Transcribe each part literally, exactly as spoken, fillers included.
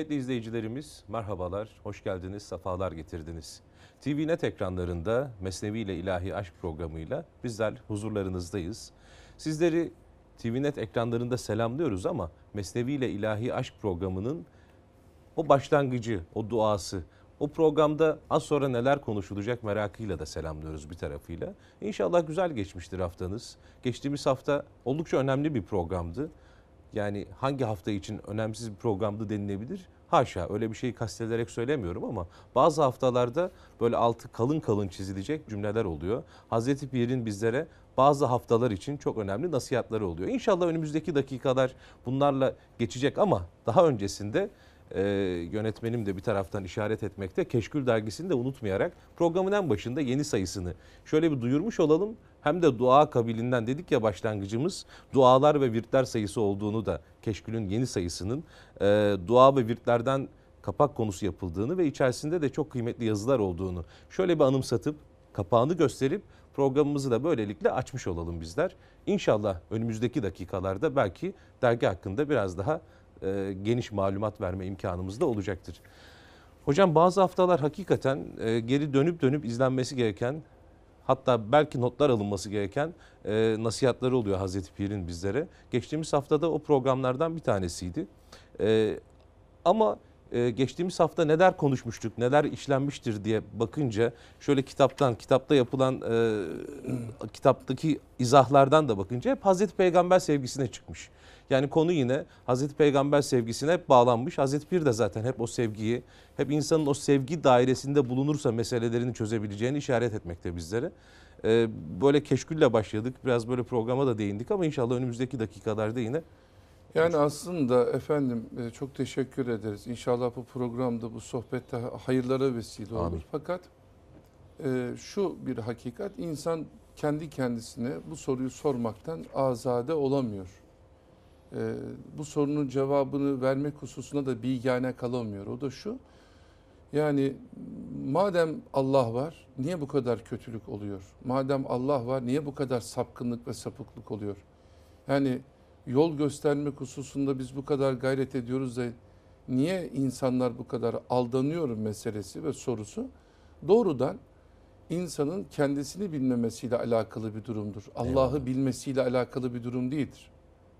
Kıymetli izleyicilerimiz, merhabalar, hoş geldiniz, sefalar getirdiniz. T V Net ekranlarında Mesnevi ile İlahi Aşk programıyla bizler huzurlarınızdayız. Sizleri T V Net ekranlarında selamlıyoruz ama Mesnevi ile İlahi Aşk programının o başlangıcı, o duası, o programda az sonra neler konuşulacak merakıyla da selamlıyoruz bir tarafıyla. İnşallah güzel geçmiştir haftanız. Geçtiğimiz hafta oldukça önemli bir programdı. Yani hangi hafta için önemsiz bir programdı denilebilir? Haşa, öyle bir şeyi kastederek söylemiyorum ama bazı haftalarda böyle altı kalın kalın çizilecek cümleler oluyor. Hazreti Pir'in bizlere bazı haftalar için çok önemli nasihatleri oluyor. İnşallah önümüzdeki dakikalar bunlarla geçecek ama daha öncesinde e, yönetmenim de bir taraftan işaret etmekte. Keşkül dergisini de unutmayarak programın en başında yeni sayısını şöyle bir duyurmuş olalım. Hem de dua kabilinden dedik ya başlangıcımız, dualar ve virtler sayısı olduğunu da Keşkül'ün yeni sayısının e, dua ve virtlerden kapak konusu yapıldığını ve içerisinde de çok kıymetli yazılar olduğunu şöyle bir anımsatıp kapağını gösterip programımızı da böylelikle açmış olalım bizler. İnşallah önümüzdeki dakikalarda belki dergi hakkında biraz daha e, geniş malumat verme imkanımız da olacaktır. Hocam bazı haftalar hakikaten e, geri dönüp dönüp izlenmesi gereken, hatta belki notlar alınması gereken e, nasihatleri oluyor Hazreti Pir'in bizlere. Geçtiğimiz haftada o programlardan bir tanesiydi. E, ama e, geçtiğimiz hafta neler konuşmuştuk, neler işlenmiştir diye bakınca şöyle kitaptan, kitapta yapılan e, kitaptaki izahlardan da bakınca hep Hazreti Peygamber sevgisine çıkmış. Yani konu yine Hazreti Peygamber sevgisine hep bağlanmış. Hazreti Pir de zaten hep o sevgiyi, hep insanın o sevgi dairesinde bulunursa meselelerini çözebileceğini işaret etmekte bizlere. Ee, böyle keşkülle başladık. Biraz böyle programa da değindik ama inşallah önümüzdeki dakikalarda yine. Yani aslında efendim çok teşekkür ederiz. İnşallah bu programda, bu sohbette hayırlara vesile olur. Amin. Fakat e, şu bir hakikat, insan kendi kendisine bu soruyu sormaktan azade olamıyor. E, bu sorunun cevabını vermek hususuna da bilgâne kalamıyor. O da şu, yani madem Allah var, niye bu kadar kötülük oluyor? Madem Allah var, niye bu kadar sapkınlık ve sapıklık oluyor? Yani yol göstermek hususunda biz bu kadar gayret ediyoruz da niye insanlar bu kadar aldanıyor meselesi ve sorusu doğrudan insanın kendisini bilmemesiyle alakalı bir durumdur. Allah'ı bilmesiyle alakalı bir durum değildir.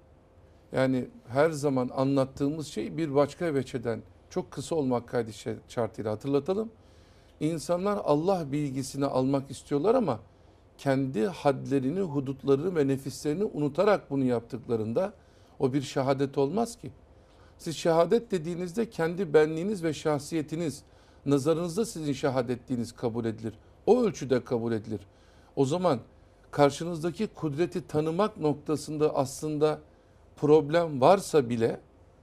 Yani her zaman anlattığımız şey bir başka veçeden, çok kısa olmak kaydı şartıyla hatırlatalım. İnsanlar Allah bilgisini almak istiyorlar ama kendi hadlerini, hudutlarını ve nefislerini unutarak bunu yaptıklarında o bir şehadet olmaz ki. Siz şehadet dediğinizde kendi benliğiniz ve şahsiyetiniz, nazarınızda sizin şehadetliğiniz kabul edilir. O ölçüde kabul edilir. O zaman karşınızdaki kudreti tanımak noktasında aslında problem varsa bile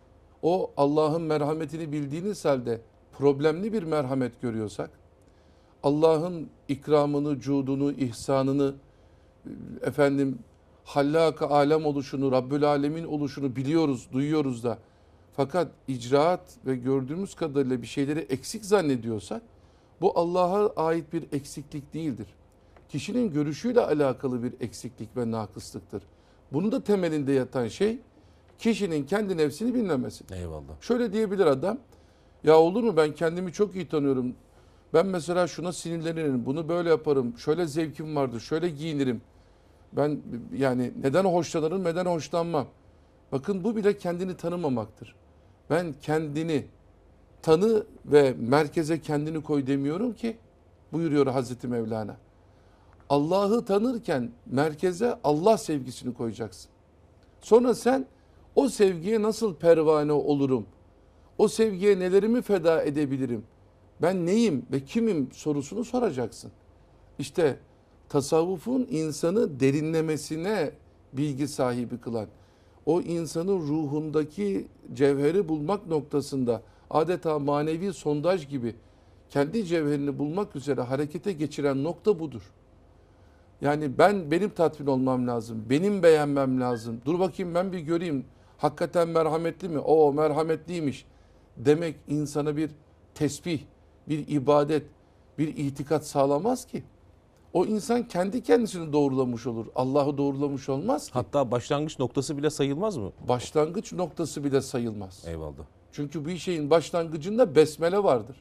o Allah'ın merhametini bildiğiniz halde problemli bir merhamet görüyorsak, Allah'ın ikramını, cudunu, ihsanını, efendim hallaka alem oluşunu, Rabbül Alemin oluşunu biliyoruz, duyuyoruz da fakat icraat ve gördüğümüz kadarıyla bir şeyleri eksik zannediyorsak bu Allah'a ait bir eksiklik değildir. Kişinin görüşüyle alakalı bir eksiklik ve nakıslıktır. Bunun da temelinde yatan şey kişinin kendi nefsini bilmemesidir. Eyvallah. Şöyle diyebilir adam, ya olur mu, ben kendimi çok iyi tanıyorum. Ben mesela şuna sinirlenirim, bunu böyle yaparım, şöyle zevkim vardır, şöyle giyinirim. Ben yani neden hoşlanırım, neden hoşlanmam. Bakın bu bile kendini tanımamaktır. Ben kendini tanı ve merkeze kendini koy demiyorum ki, buyuruyor Hazreti Mevlana. Allah'ı tanırken merkeze Allah sevgisini koyacaksın. Sonra sen o sevgiye nasıl pervane olurum? O sevgiye nelerimi feda edebilirim? Ben neyim ve kimim sorusunu soracaksın. İşte tasavvufun insanı derinlemesine bilgi sahibi kılan, o insanın ruhundaki cevheri bulmak noktasında adeta manevi sondaj gibi kendi cevherini bulmak üzere harekete geçiren nokta budur. Yani ben benim tatmin olmam lazım, benim beğenmem lazım. Dur bakayım ben bir göreyim, hakikaten merhametli mi? O merhametliymiş demek insana bir tesbih, bir ibadet, bir itikat sağlamaz ki. O insan kendi kendisini doğrulamış olur. Allah'ı doğrulamış olmaz ki. Hatta başlangıç noktası bile sayılmaz mı? Başlangıç noktası bile sayılmaz. Eyvallah. Çünkü bir şeyin başlangıcında besmele vardır.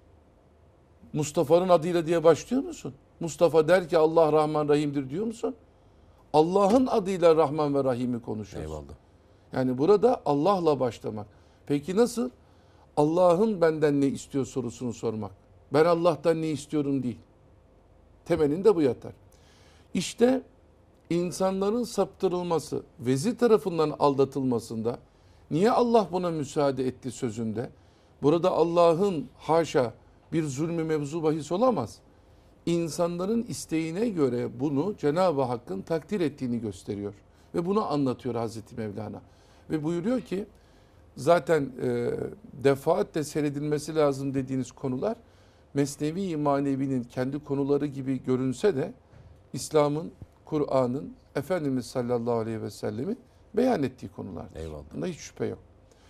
Mustafa'nın adıyla diye başlıyor musun? Mustafa der ki Allah Rahman Rahim'dir diyor musun? Allah'ın adıyla Rahman ve Rahim'i konuşuyorsun. Eyvallah. Yani burada Allah'la başlamak. Peki nasıl? Allah'ın benden ne istiyor sorusunu sormak. Ben Allah'tan ne istiyorum değil. Temelinde bu yatar. İşte insanların saptırılması, vezir tarafından aldatılmasında niye Allah buna müsaade etti sözünde? Burada Allah'ın haşa bir zulmü mevzu bahis olamaz. İnsanların isteğine göre bunu Cenab-ı Hakk'ın takdir ettiğini gösteriyor. Ve bunu anlatıyor Hazreti Mevlana. Ve buyuruyor ki zaten e, defaatle seyredilmesi lazım dediğiniz konular Mesnevi-i Manevi'nin kendi konuları gibi görünse de İslam'ın, Kur'an'ın, Efendimiz sallallahu aleyhi ve sellemin beyan ettiği konulardır. Eyvallah. Bunda hiç şüphe yok.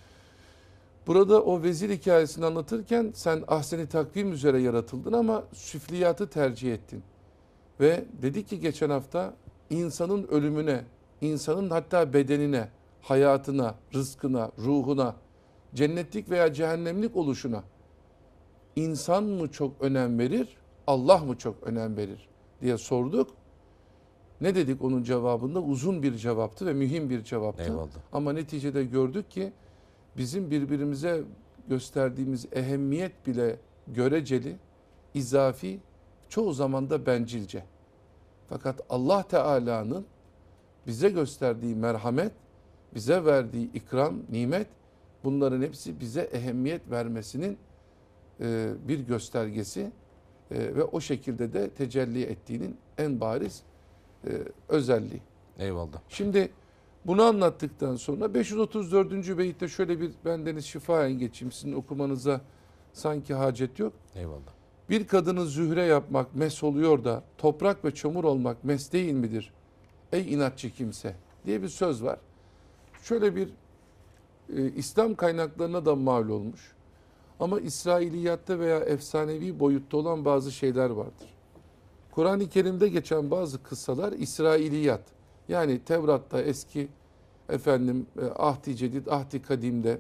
Burada o vezir hikayesini anlatırken sen ahseni takvim üzere yaratıldın ama süfliyatı tercih ettin. Ve dedi ki geçen hafta insanın ölümüne, insanın hatta bedenine, hayatına, rızkına, ruhuna, cennetlik veya cehennemlik oluşuna insan mı çok önem verir, Allah mı çok önem verir diye sorduk. Ne dedik onun cevabında? Uzun bir cevaptı ve mühim bir cevaptı. Eyvallah. Ama neticede gördük ki bizim birbirimize gösterdiğimiz ehemmiyet bile göreceli, izafi, çoğu zaman da bencilce. Fakat Allah Teala'nın bize gösterdiği merhamet, bize verdiği ikram, nimet, bunların hepsi bize ehemmiyet vermesinin e, bir göstergesi e, ve o şekilde de tecelli ettiğinin en bariz e, özelliği. Eyvallah. Şimdi bunu anlattıktan sonra beş yüz otuz dördüncü beyitte şöyle bir bendeniz şifayen geçeyim. Sizin okumanıza sanki hacet yok. Eyvallah. Bir kadını zühre yapmak mes oluyor da toprak ve çamur olmak mes değil midir? Ey inatçı kimse diye bir söz var. Şöyle bir e, İslam kaynaklarına da mal olmuş. Ama İsrailiyatta veya efsanevi boyutta olan bazı şeyler vardır. Kur'an-ı Kerim'de geçen bazı kıssalar İsrailiyat. Yani Tevrat'ta eski efendim Ahdi Cedid, Ahdi Kadim'de,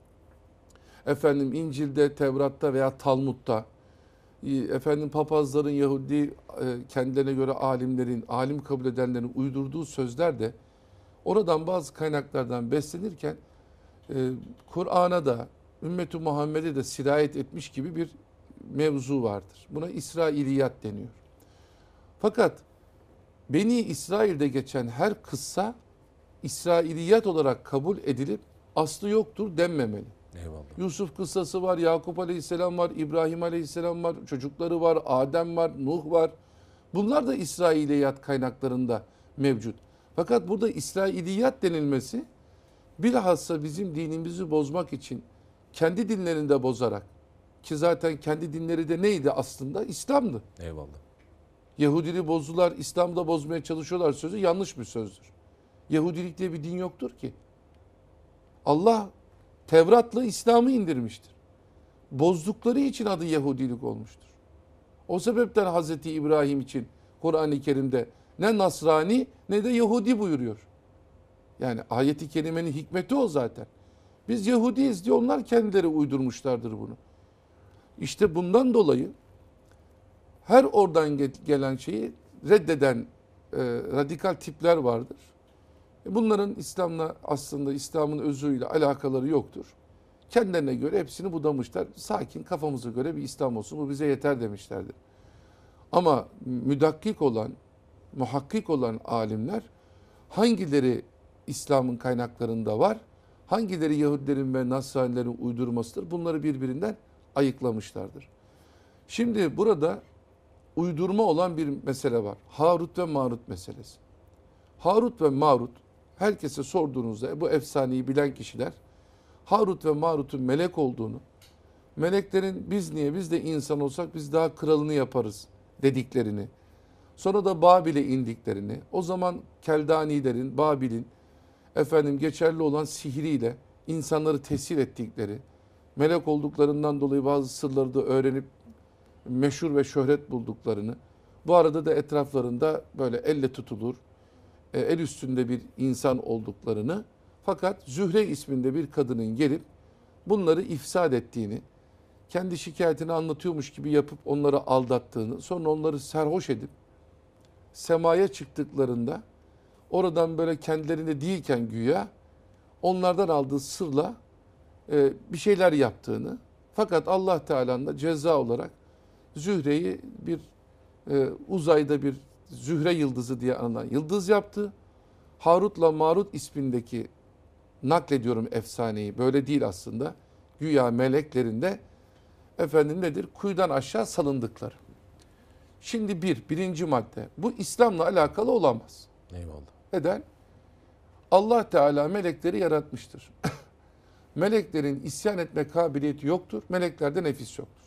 efendim İncil'de, Tevrat'ta veya Talmud'da, efendim papazların, Yahudi kendilerine göre alimlerin, alim kabul edenlerin uydurduğu sözler de oradan bazı kaynaklardan beslenirken Kur'an'a da Ümmet-i Muhammed'e de sirayet etmiş gibi bir mevzu vardır. Buna İsrailiyat deniyor. Fakat Beni İsrail'de geçen her kıssa İsrailiyat olarak kabul edilip aslı yoktur denmemeli. Eyvallah. Yusuf kıssası var, Yakup Aleyhisselam var, İbrahim Aleyhisselam var, çocukları var, Adem var, Nuh var. Bunlar da İsrailiyat kaynaklarında mevcut. Fakat burada İsrailiyat denilmesi bilhassa bizim dinimizi bozmak için kendi dinlerinde bozarak, ki zaten kendi dinleri de neydi aslında? İslam'dı. Eyvallah. Yahudiliği bozdular, İslam'da bozmaya çalışıyorlar sözü yanlış bir sözdür. Yahudilik diye bir din yoktur ki. Allah Tevrat'la İslam'ı indirmiştir. Bozdukları için adı Yahudilik olmuştur. O sebepten Hazreti İbrahim için Kur'an-ı Kerim'de ne Nasrani ne de Yahudi buyuruyor. Yani ayet-i kerimenin hikmeti o zaten. Biz Yahudiyiz diye onlar kendileri uydurmuşlardır bunu. İşte bundan dolayı her oradan gelen şeyi reddeden e, radikal tipler vardır. Bunların İslam'la aslında İslam'ın özüyle alakaları yoktur. Kendilerine göre hepsini budamışlar. Sakin kafamıza göre bir İslam olsun bu bize yeter demişlerdir. Ama müdakkik olan, muhakkik olan alimler hangileri İslam'ın kaynaklarında var, hangileri Yahudilerin ve Nasranilerin uydurmasıdır bunları birbirinden ayıklamışlardır. Şimdi burada uydurma olan bir mesele var. Harut ve Marut meselesi. Harut ve Marut herkese sorduğunuzda bu efsaneyi bilen kişiler Harut ve Marut'un melek olduğunu, meleklerin biz niye biz de insan olsak biz daha kralını yaparız dediklerini, sonra da Babil'e indiklerini, o zaman Keldanilerin, Babil'in efendim geçerli olan sihriyle insanları tesir ettikleri, melek olduklarından dolayı bazı sırları da öğrenip meşhur ve şöhret bulduklarını, bu arada da etraflarında böyle elle tutulur, el üstünde bir insan olduklarını, fakat Zühre isminde bir kadının gelip bunları ifsad ettiğini, kendi şikayetini anlatıyormuş gibi yapıp onları aldattığını, sonra onları serhoş edip semaya çıktıklarında oradan böyle kendilerinde değilken güya onlardan aldığı sırla e, bir şeyler yaptığını, fakat Allah Teala'nın da ceza olarak Zühre'yi bir e, uzayda bir Zühre yıldızı diye anılan yıldız yaptı. Harut'la Marut ismindeki, naklediyorum efsaneyi, böyle değil aslında, güya meleklerinde efendim nedir? Kuyudan aşağı salındıkları. Şimdi bir, birinci madde. Bu İslam'la alakalı olamaz. Eyvallah. Neden? Allah Teala melekleri yaratmıştır. Meleklerin isyan etme kabiliyeti yoktur. Meleklerde nefis yoktur.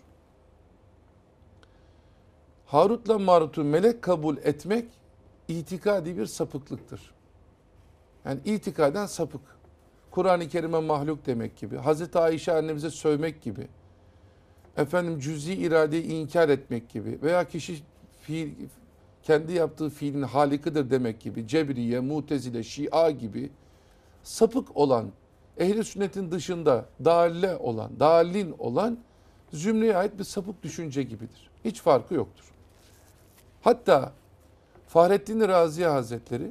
Harut'la Marut'u melek kabul etmek itikadi bir sapıklıktır. Yani itikaden sapık. Kur'an-ı Kerim'e mahluk demek gibi. Hazreti Ayşe annemize sövmek gibi. Efendim cüz'i iradeyi inkar etmek gibi. Veya kişi fiil, kendi yaptığı fiilin halikıdır demek gibi. Cebriye, Mutezile, Şia gibi sapık olan, ehli sünnetin dışında dalle olan, dalin olan zümreye ait bir sapık düşünce gibidir. Hiç farkı yoktur. Hatta Fahrettin Razi Hazretleri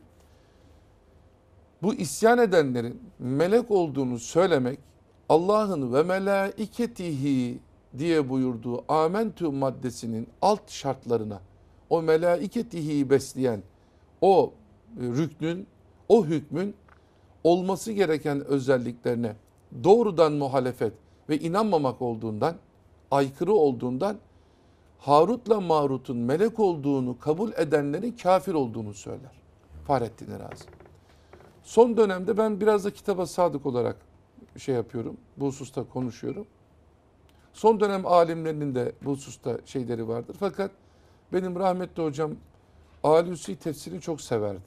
bu isyan edenlerin melek olduğunu söylemek, Allah'ın ve melaiketihi diye buyurduğu amentü maddesinin alt şartlarına, o melaiketihi besleyen o rüknün, o hükmün olması gereken özelliklerine doğrudan muhalefet ve inanmamak olduğundan, aykırı olduğundan Harut'la Marut'un melek olduğunu kabul edenlerin kafir olduğunu söyler Fahrettin Razi. Son dönemde ben biraz da kitaba sadık olarak şey yapıyorum, bu hususta konuşuyorum. Son dönem alimlerinin de bu hususta şeyleri vardır. Fakat benim rahmetli hocam Alusi tefsirini çok severdi.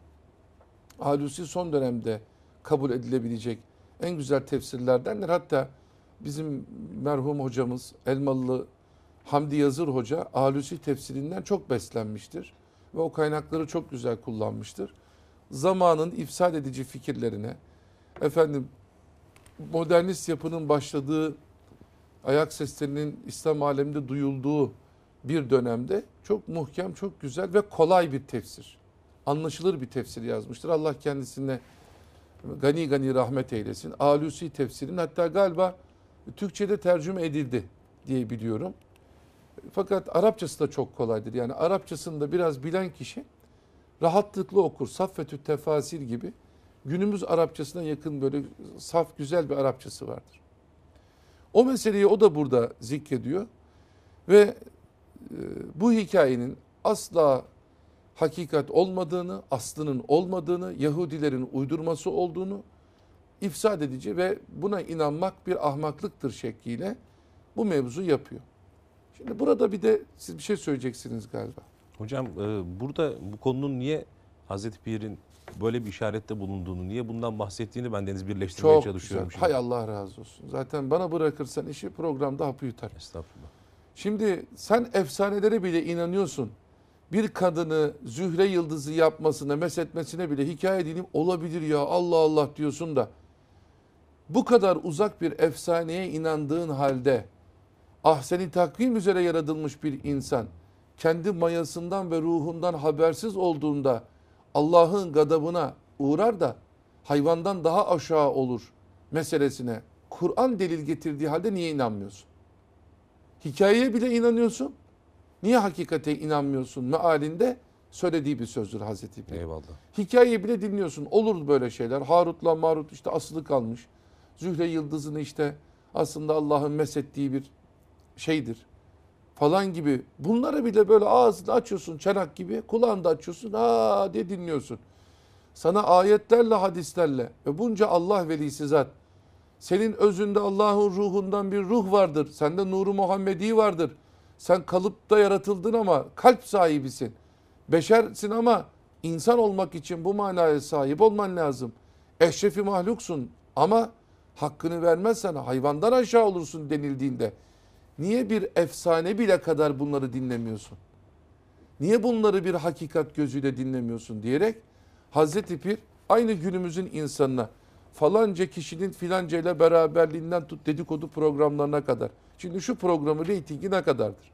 Alusi son dönemde kabul edilebilecek en güzel tefsirlerdendir. Hatta bizim merhum hocamız Elmalılı Hamdi Yazır Hoca Alusi tefsirinden çok beslenmiştir. Ve o kaynakları çok güzel kullanmıştır. Zamanın ifsad edici fikirlerine, efendim modernist yapının başladığı, ayak seslerinin İslam aleminde duyulduğu bir dönemde çok muhkem, çok güzel ve kolay bir tefsir. Anlaşılır bir tefsir yazmıştır. Allah kendisine gani gani rahmet eylesin. Alusi tefsirinin hatta galiba Türkçe'de tercüme edildi diye biliyorum. Fakat Arapçası da çok kolaydır. Yani Arapçasını da biraz bilen kişi rahatlıkla okur. Saffetü Tefasir gibi günümüz Arapçasına yakın böyle saf güzel bir Arapçası vardır. O meseleyi o da burada zikrediyor ve e, bu hikayenin asla hakikat olmadığını, aslının olmadığını, Yahudilerin uydurması olduğunu ifsad edici ve buna inanmak bir ahmaklıktır şekliyle bu mevzu yapıyor. Şimdi burada bir de siz bir şey söyleyeceksiniz galiba. Hocam e, burada bu konunun niye Hazreti Pir'in böyle bir işarette bulunduğunu, niye bundan bahsettiğini ben Deniz birleştirmeye Çok çalışıyorum. güzel. Şimdi. Hay Allah razı olsun. Zaten bana bırakırsan işi programda hapı yutar. Estağfurullah. Şimdi sen efsanelere bile inanıyorsun. Bir kadını Zühre yıldızı yapmasına, meshetmesine bile hikaye dilim olabilir ya Allah Allah diyorsun da bu kadar uzak bir efsaneye inandığın halde ahsen-i takvim üzere yaratılmış bir insan kendi mayasından ve ruhundan habersiz olduğunda Allah'ın gadabına uğrar da hayvandan daha aşağı olur meselesine Kur'an delil getirdiği halde niye inanmıyorsun? Hikayeye bile inanıyorsun. Niye hakikate inanmıyorsun? Mealinde söylediği bir sözdür Hazreti Pir. Eyvallah. Hikayeyi bile dinliyorsun. Olur böyle şeyler. Harut'la Marut işte asılı kalmış. Zühre yıldızını işte aslında Allah'ın meshettiği bir şeydir falan gibi. Bunları bile böyle ağzını açıyorsun çanak gibi. Kulağını da açıyorsun. Aa diye dinliyorsun. Sana ayetlerle, hadislerle ve bunca Allah velisi zat. Senin özünde Allah'ın ruhundan bir ruh vardır. Sende nuru Muhammedi vardır. Sen kalıpta yaratıldın ama kalp sahibisin. Beşersin ama insan olmak için bu manaya sahip olman lazım. Eşrefi mahluksun ama hakkını vermezsen hayvandan aşağı olursun denildiğinde niye bir efsane bile kadar bunları dinlemiyorsun? Niye bunları bir hakikat gözüyle dinlemiyorsun diyerek Hazreti Pir aynı günümüzün insanına falanca kişinin filanca ile beraberliğinden tut dedikodu programlarına kadar. Şimdi şu programın reytingi ne kadardır?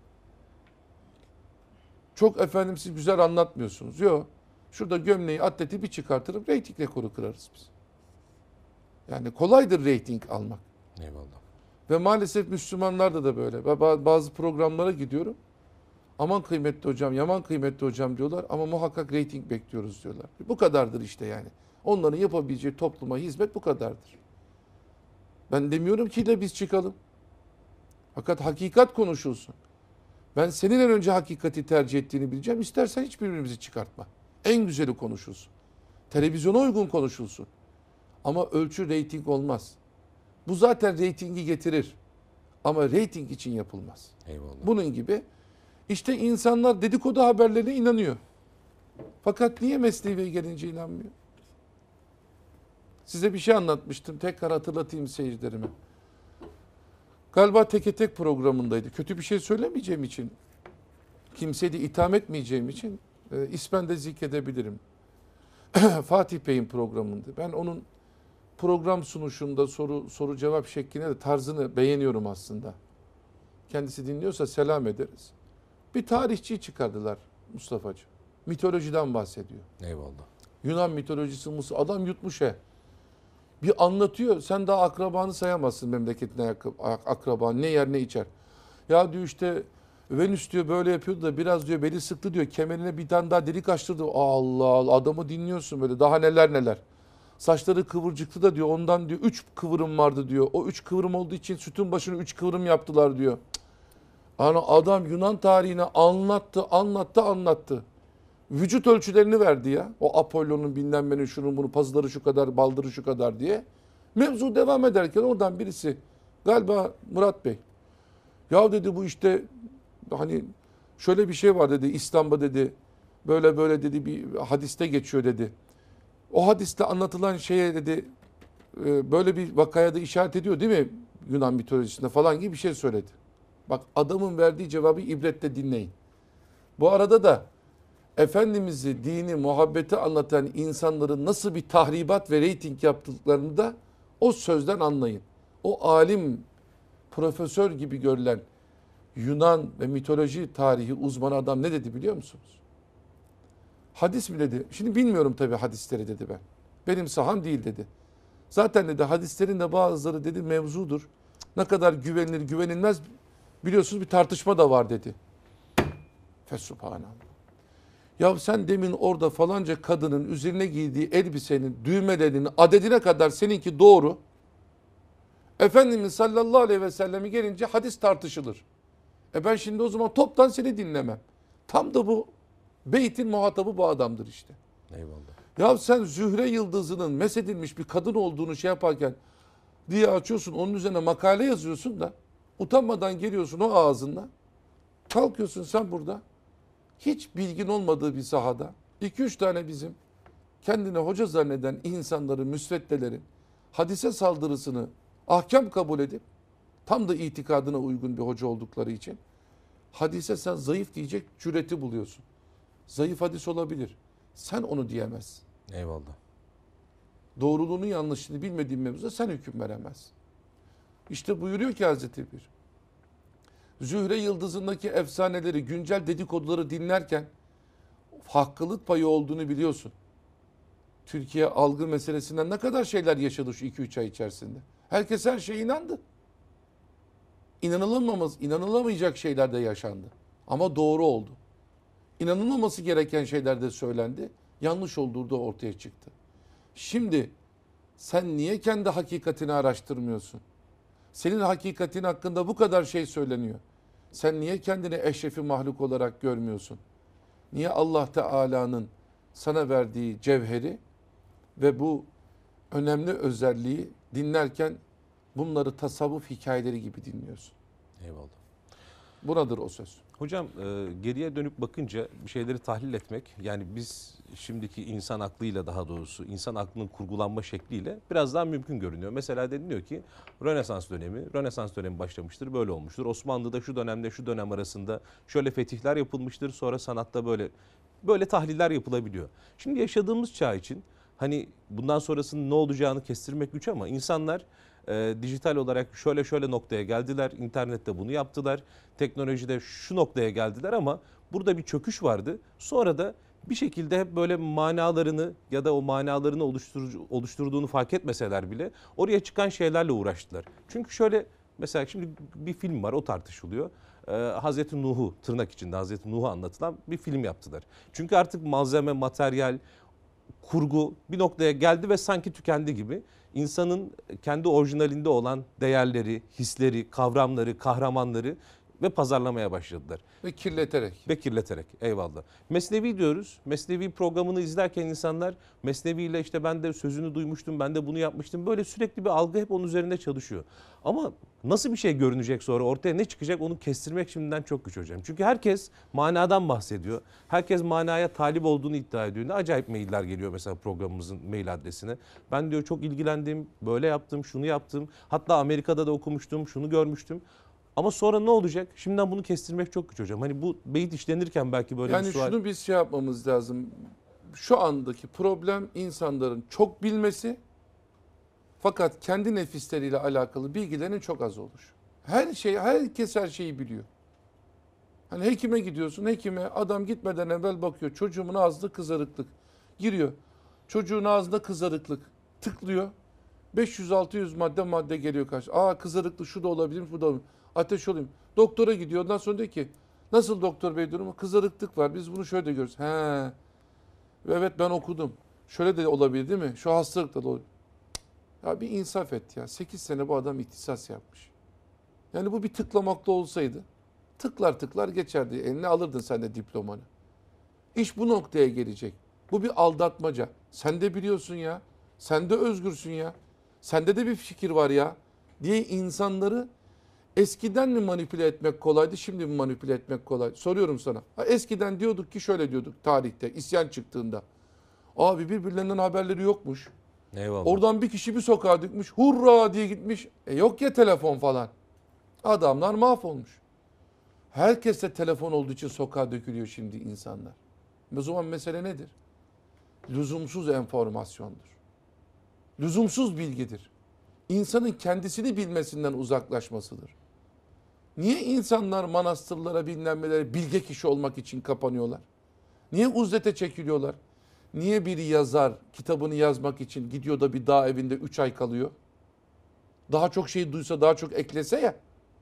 Çok efendim siz güzel anlatmıyorsunuz. Yok. Şurada gömleği, atleti bir çıkartırım, reyting rekoru kırarız biz. Yani kolaydır reyting almak. Eyvallah. Ve maalesef Müslümanlarda da böyle. Bazı programlara gidiyorum. Aman kıymetli hocam, yaman kıymetli hocam diyorlar ama muhakkak reyting bekliyoruz diyorlar. Bu kadardır işte yani. Onların yapabileceği topluma hizmet bu kadardır. Ben demiyorum ki de biz çıkalım. Fakat hakikat konuşulsun. Ben senin en önce hakikati tercih ettiğini bileceğim. İstersen hiçbirimizi çıkartma. En güzeli konuşulsun. Televizyona uygun konuşulsun. Ama ölçü reyting olmaz. Bu zaten reytingi getirir. Ama reyting için yapılmaz. Eyvallah. Bunun gibi işte insanlar dedikodu haberlerine inanıyor. Fakat niye Mesnevi'ye gelince inanmıyor? Size bir şey anlatmıştım. Tekrar hatırlatayım seyircilerime. Galiba Teke Tek programındaydı. Kötü bir şey söylemeyeceğim için, kimseyi de itham etmeyeceğim için e, ismen de zikredebilirim. Fatih Bey'in programında. Ben onun program sunuşunda soru soru cevap şekline de tarzını beğeniyorum aslında. Kendisi dinliyorsa selam ederiz. Bir tarihçiyi çıkardılar Mustafa'cığım. Mitolojiden bahsediyor. Eyvallah. Yunan mitolojisi Mısır. Adam yutmuş he. Bir anlatıyor. Sen daha akrabanı sayamazsın memleketine akraban. Ne yer ne içer. Ya diyor işte Venüs diyor böyle yapıyordu da biraz diyor beli sıktı diyor. Kemerine bir tane daha delik açtırdı. Allah Allah adamı dinliyorsun böyle daha neler neler. Saçları kıvırcıktı da diyor ondan diyor üç kıvırım vardı diyor. O üç kıvırım olduğu için sütun başını üç kıvırım yaptılar diyor. Yani adam Yunan tarihini anlattı, anlattı, anlattı. Vücut ölçülerini verdi ya. O Apollo'nun bilmem benim şunun bunu pazıları şu kadar, baldırı şu kadar diye. Mevzu devam ederken oradan birisi galiba Murat Bey. Ya dedi bu işte hani şöyle bir şey var dedi İslam'da dedi. Böyle böyle dedi bir hadiste geçiyor dedi. O hadiste anlatılan şeye dedi böyle bir vakaya da işaret ediyor değil mi? Yunan mitolojisinde falan gibi bir şey söyledi. Bak adamın verdiği cevabı ibretle dinleyin. Bu arada da Efendimiz'i, dini, muhabbeti anlatan insanların nasıl bir tahribat ve reyting yaptıklarını da o sözden anlayın. O alim, profesör gibi görülen Yunan ve mitoloji tarihi uzmanı adam ne dedi biliyor musunuz? Hadis mi dedi? Şimdi bilmiyorum tabii hadisleri dedi ben. Benim saham değil dedi. Zaten dedi hadislerin de bazıları dedi mevzudur. Ne kadar güvenilir güvenilmez biliyorsunuz bir tartışma da var dedi. Fesubhanallah. Ya sen demin orada falanca kadının üzerine giydiği elbisenin düğmelerinin adedine kadar seninki doğru. Efendimiz sallallahu aleyhi ve sellem'i gelince hadis tartışılır. E ben şimdi o zaman toptan seni dinlemem. Tam da bu beytin muhatabı bu adamdır işte. Eyvallah. Ya sen Zühre yıldızının mesedilmiş bir kadın olduğunu şey yaparken diye açıyorsun onun üzerine makale yazıyorsun da utanmadan geliyorsun o ağzınla. Kalkıyorsun sen burada. Hiç bilgin olmadığı bir sahada iki üç tane bizim kendine hoca zanneden insanların, müsveddelerin hadise saldırısını ahkam kabul edip tam da itikadına uygun bir hoca oldukları için hadise sen zayıf diyecek cüreti buluyorsun. Zayıf hadis olabilir. Sen onu diyemezsin. Eyvallah. Doğruluğunu yanlışını bilmediğin mevzuda sen hüküm veremezsin. İşte buyuruyor ki Hazreti Pir. Zühre yıldızındaki efsaneleri, güncel dedikoduları dinlerken haklılık payı olduğunu biliyorsun. Türkiye algı meselesinden ne kadar şeyler yaşadı şu iki üç ay içerisinde. Herkes her şeye inandı. İnanılamamız, inanılamayacak şeyler de yaşandı. Ama doğru oldu. İnanılmaması gereken şeyler de söylendi. Yanlış olduğu da ortaya çıktı. Şimdi sen niye kendi hakikatini araştırmıyorsun? Senin hakikatin hakkında bu kadar şey söyleniyor. Sen niye kendini eşrefi mahluk olarak görmüyorsun? Niye Allah Teala'nın sana verdiği cevheri ve bu önemli özelliği dinlerken bunları tasavvuf hikayeleri gibi dinliyorsun? Eyvallah. Bunadır o söz. Hocam e, geriye dönüp bakınca bir şeyleri tahlil etmek, yani biz şimdiki insan aklıyla, daha doğrusu insan aklının kurgulanma şekliyle biraz daha mümkün görünüyor. Mesela deniliyor ki Rönesans dönemi, Rönesans dönemi başlamıştır, böyle olmuştur. Osmanlı'da şu dönemde şu dönem arasında şöyle fetihler yapılmıştır, sonra sanatta böyle böyle tahliller yapılabiliyor. Şimdi yaşadığımız çağ için Hani bundan sonrasının ne olacağını kestirmek güç ama insanlar e, dijital olarak şöyle şöyle noktaya geldiler. İnternette bunu yaptılar. Teknolojide şu noktaya geldiler ama burada bir çöküş vardı. Sonra da bir şekilde hep böyle manalarını ya da o manalarını oluşturucu, oluşturduğunu fark etmeseler bile oraya çıkan şeylerle uğraştılar. Çünkü şöyle mesela şimdi bir film var, o tartışılıyor. Ee, Hazreti Nuh'u, tırnak içinde Hazreti Nuh'u anlatılan bir film yaptılar. Çünkü artık malzeme, materyal, kurgu bir noktaya geldi ve sanki tükendi gibi. İnsanın kendi orijinalinde olan değerleri, hisleri, kavramları, kahramanları ve pazarlamaya başladılar. Ve kirleterek. Ve kirleterek, eyvallah. Mesnevi diyoruz. Mesnevi programını izlerken insanlar Mesnevi ile işte ben de sözünü duymuştum, ben de bunu yapmıştım. Böyle sürekli bir algı hep onun üzerinde çalışıyor. Ama nasıl bir şey görünecek sonra, ortaya ne çıkacak onu kestirmek şimdiden çok güç hocam. Çünkü herkes manadan bahsediyor. Herkes manaya talip olduğunu iddia ediyor. Ne acayip mailler geliyor mesela programımızın mail adresine. Ben diyor çok ilgilendim, böyle yaptım, şunu yaptım. Hatta Amerika'da da okumuştum, şunu görmüştüm. Ama sonra ne olacak? Şimdiden bunu kestirmek çok güç hocam. Hani bu beyit işlenirken belki böyle Yani bir sual. şunu biz şey yapmamız lazım. Şu andaki problem insanların çok bilmesi fakat kendi nefisleriyle alakalı bilgilerin çok az oluşu. Her şey, herkes her şeyi biliyor. Hani hekime gidiyorsun, hekime adam gitmeden evvel bakıyor. Çocuğumun ağzında kızarıklık. Giriyor. Çocuğun ağzında kızarıklık. Tıklıyor. beş yüz altı yüz madde madde geliyor karşı. Aa kızarıklık şu da olabilir, bu da olabilir. Ateş olayım. Doktora gidiyor. Ondan sonra diyor ki nasıl doktor bey durumu? Kızarıklık var. Biz bunu şöyle de görürüz. He. Evet ben okudum. Şöyle de olabilir değil mi? Şu hastalıkta da olabilir. Ya bir insaf et ya. sekiz sene bu adam ihtisas yapmış. Yani bu bir tıklamakta olsaydı tıklar tıklar geçerdi. Eline alırdın sen de diplomanı. İş bu noktaya gelecek. Bu bir aldatmaca. Sen de biliyorsun ya. Sen de özgürsün ya. Sende de bir fikir var ya. Diye insanları eskiden mi manipüle etmek kolaydı, şimdi mi manipüle etmek kolay? Soruyorum sana. Ha, eskiden diyorduk ki şöyle diyorduk tarihte isyan çıktığında. Abi birbirlerinden haberleri yokmuş. Eyvallah. Oradan bir kişi bir sokağa dikmiş. Hurra diye gitmiş. E yok ya telefon falan. Adamlar mahvolmuş. Herkeste telefon olduğu için sokağa dökülüyor şimdi insanlar. O zaman mesele nedir? Lüzumsuz enformasyondur. Lüzumsuz bilgidir. İnsanın kendisini bilmesinden uzaklaşmasıdır. Niye insanlar manastırlara bilmem nelere bilge kişi olmak için kapanıyorlar? Niye uzlete çekiliyorlar? Niye biri yazar kitabını yazmak için gidiyor da bir dağ evinde üç ay kalıyor? Daha çok şey duysa daha çok eklese ya.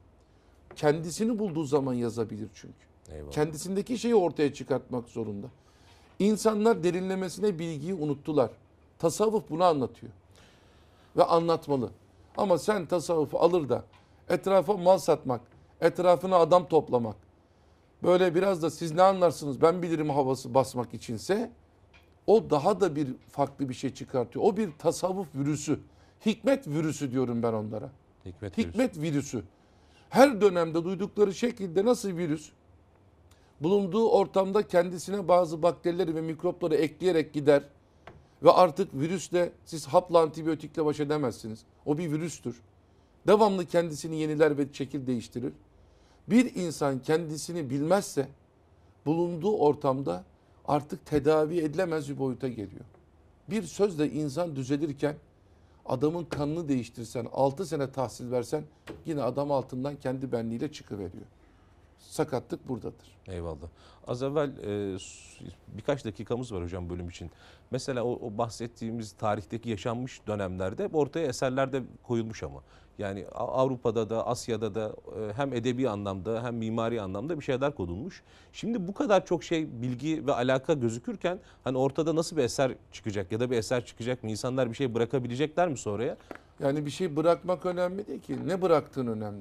Kendisini bulduğu zaman yazabilir çünkü. Eyvallah. Kendisindeki şeyi ortaya çıkartmak zorunda. İnsanlar derinlemesine bilgiyi unuttular. Tasavvuf bunu anlatıyor. Ve anlatmalı. Ama sen tasavvufu alır da etrafa mal satmak, etrafına adam toplamak, böyle biraz da siz ne anlarsınız ben bilirim havası basmak içinse o daha da bir farklı bir şey çıkartıyor. O bir tasavvuf virüsü. Hikmet virüsü diyorum ben onlara. Hikmet, Hikmet virüsü. Her dönemde duydukları şekilde nasıl virüs? Bulunduğu ortamda kendisine bazı bakterileri ve mikropları ekleyerek gider. Ve artık virüsle siz hapla antibiyotikle baş edemezsiniz. O bir virüstür. Devamlı kendisini yeniler ve şekil değiştirir. Bir insan kendisini bilmezse bulunduğu ortamda artık tedavi edilemez bir boyuta geliyor. Bir sözle insan düzelirken adamın kanını değiştirsen, altı sene tahsil versen yine adam altından kendi benliğiyle çıkıveriyor. Sakatlık buradadır. Eyvallah. Az evvel e, birkaç dakikamız var hocam bölüm için. Mesela o, o bahsettiğimiz tarihteki yaşanmış dönemlerde hep ortaya eserler de koyulmuş ama. Yani Avrupa'da da Asya'da da e, hem edebi anlamda hem mimari anlamda bir şeyler konulmuş. Şimdi bu kadar çok şey bilgi ve alaka gözükürken hani ortada nasıl bir eser çıkacak ya da bir eser çıkacak mı? İnsanlar bir şey bırakabilecekler mi sonraya? Yani bir şey bırakmak önemli değil ki. Ne bıraktığın önemli.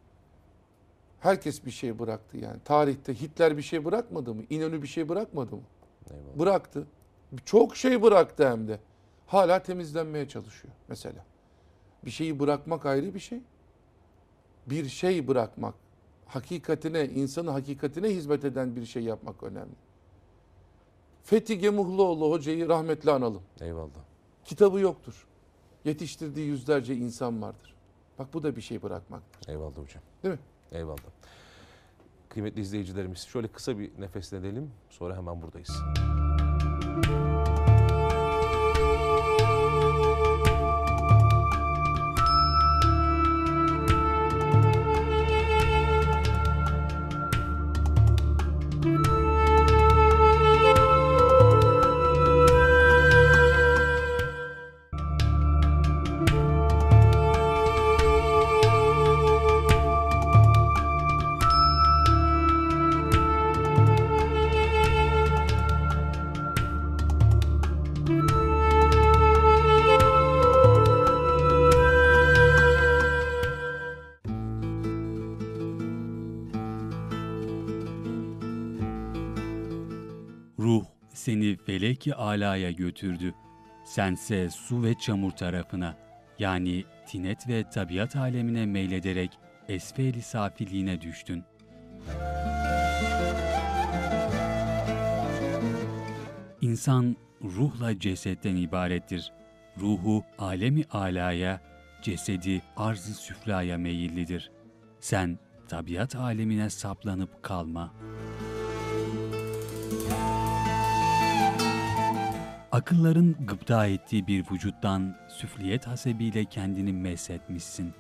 Herkes bir şey bıraktı yani. Tarihte Hitler bir şey bırakmadı mı? İnönü bir şey bırakmadı mı? Eyvallah. Bıraktı. Çok şey bıraktı hem de. Hala temizlenmeye çalışıyor mesela. Bir şeyi bırakmak ayrı bir şey. Bir şey bırakmak, hakikatine, insanın hakikatine hizmet eden bir şey yapmak önemli. Fethi Gemuhluoğlu hocayı rahmetle analım. Eyvallah. Kitabı yoktur. Yetiştirdiği yüzlerce insan vardır. Bak bu da bir şey bırakmaktır. Eyvallah hocam. Değil mi? Eyvallah. Kıymetli izleyicilerimiz şöyle kısa bir nefeslenelim sonra hemen buradayız. seni felek-i alaya götürdü. Sense su ve çamur tarafına, yani tinet ve tabiat alemine meylederek esfel-i safiliğine düştün. İnsan ruhla cesetten ibarettir. Ruhu alemi alaya, cesedi arz-ı süflaya meyillidir. Sen tabiat alemine saplanıp kalma. Akılların gıpta ettiği bir vücuttan süfliyet hasebiyle kendini meshetmişsin.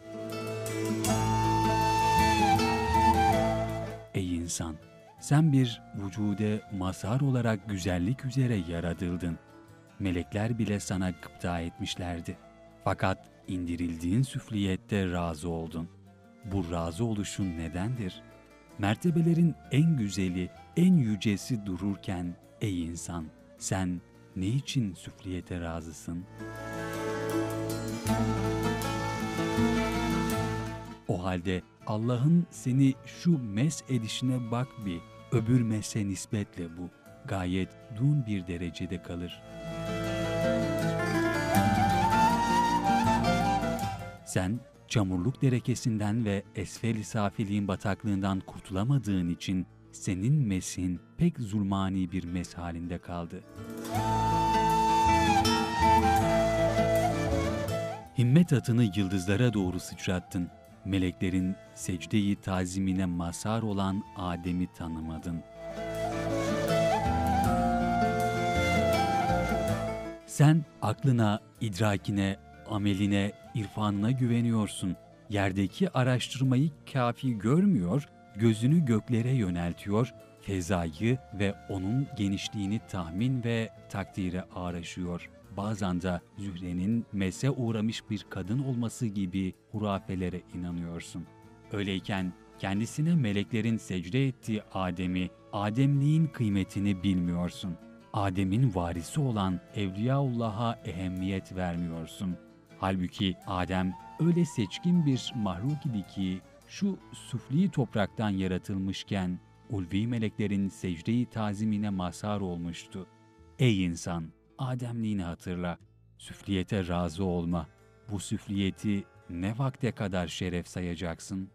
Ey insan! Sen bir vücude mazhar olarak güzellik üzere yaratıldın. Melekler bile sana gıpta etmişlerdi. Fakat indirildiğin süfliyette razı oldun. Bu razı oluşun nedendir? Mertebelerin en güzeli, en yücesi dururken, ey insan, sen ne için süfliyete razısın? O halde Allah'ın seni şu mes edişine bak bir, öbür mese nispetle bu gayet dun bir derecede kalır. Sen çamurluk derekesinden ve esfel-i safiliğin bataklığından kurtulamadığın için senin mesin pek zulmani bir mes halinde kaldı. Himmet atını yıldızlara doğru sıçrattın. Meleklerin secde-i tazimine mazhar olan Adem'i tanımadın. Sen aklına, idrakine, ameline, irfanına güveniyorsun. Yerdeki araştırmayı kafi görmüyor, gözünü göklere yöneltiyor, fezayı ve onun genişliğini tahmin ve takdire araşıyor. Bazen de Zühre'nin mese uğramış bir kadın olması gibi hurafelere inanıyorsun. Öyleyken kendisine meleklerin secde ettiği Adem'i, Ademliğin kıymetini bilmiyorsun. Adem'in varisi olan Evliyaullah'a ehemmiyet vermiyorsun. Halbuki Adem öyle seçkin bir mahluk idi ki şu süfli topraktan yaratılmışken ulvi meleklerin secde-i tazimine mazhar olmuştu. Ey insan! Ademliğini hatırla, süfliyete razı olma. Bu süfliyeti ne vakte kadar şeref sayacaksın?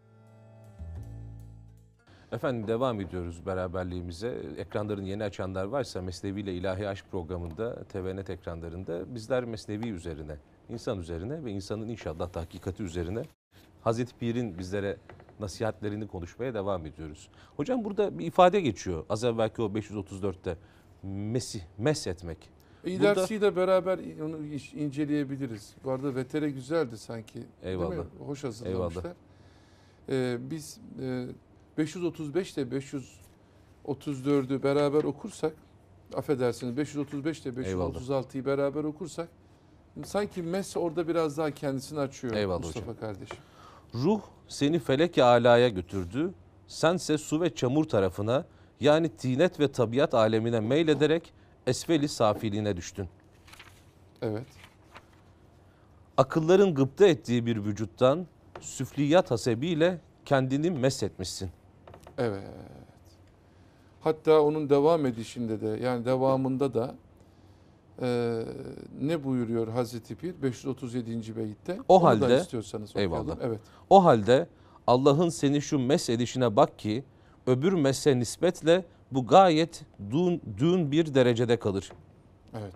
Efendim devam ediyoruz beraberliğimize. Ekranların yeni açanlar varsa Mesnevi ile İlahi Aşk programında T V Net ekranlarında bizler Mesnevi üzerine, insan üzerine ve insanın inşallah da hakikati üzerine Hazreti Pir'in bizlere nasihatlerini konuşmaya devam ediyoruz. Hocam burada bir ifade geçiyor. Az evvelki o beş yüz otuz dörtte Mesih, mes etmek. İlerisiyle de beraber onu inceleyebiliriz. Bu arada vetere güzeldi sanki. Eyvallah. Değil mi? Hoş hazırlamışlar. Eyvallah. Ee, biz e, beş yüz otuz beş ile beş yüz otuz dördü beraber okursak, affedersiniz beş yüz otuz beş ile beş yüz otuz altıyı beraber okursak, sanki mes orada biraz daha kendisini açıyor. Eyvallah Mustafa hocam. kardeşim. Ruh seni felek-i alaya götürdü, sense su ve çamur tarafına, yani tinet ve tabiat alemine meylederek esfel-i safiliğine düştün. Evet. Akılların gıpta ettiği bir vücuttan süfliyat hasebiyle kendini meshetmişsin. Evet. Hatta onun devam edişinde de, yani devamında da e, ne buyuruyor Hazreti Pir beş yüz otuz yedinci beytte? O Onu halde, da istiyorsanız okuyalım. eyvallah. Evet. O halde Allah'ın seni şu mes edişine bak ki öbür messe nispetle bu gayet dün, dün bir derecede kalır. Evet.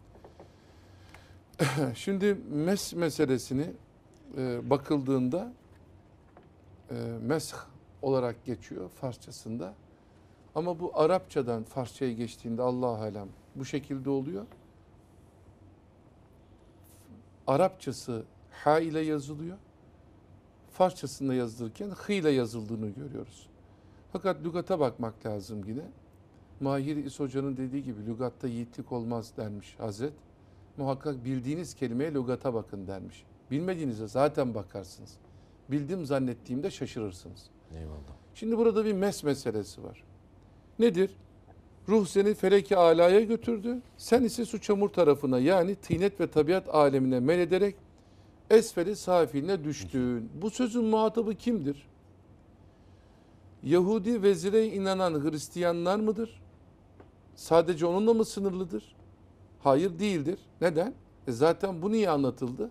Şimdi mes meselesini e, bakıldığında e, mesh olarak geçiyor Farsçasında. Ama bu Arapçadan Farsçaya geçtiğinde Allah alem bu şekilde oluyor. Arapçası ha ile yazılıyor. Farsçasında yazılırken hı ile yazıldığını görüyoruz. Fakat lügata bakmak lazım yine. Mahir İs Hoca'nın dediği gibi lügatta yiğitlik olmaz dermiş Hazret. Muhakkak bildiğiniz kelimeye lügata bakın dermiş. Bilmediğinize zaten bakarsınız. Bildim zannettiğimde şaşırırsınız. Eyvallah. Şimdi burada bir mes meselesi var. Nedir? Ruh seni felek-i alaya götürdü. Sen ise su çamur tarafına, yani tinet ve tabiat alemine meylederek esfeli safiline düştün. Bu sözün muhatabı kimdir? Yahudi vezire inanan Hristiyanlar mıdır? sadece onunla mı sınırlıdır? Hayır, değildir. Neden? E zaten bu niye anlatıldı?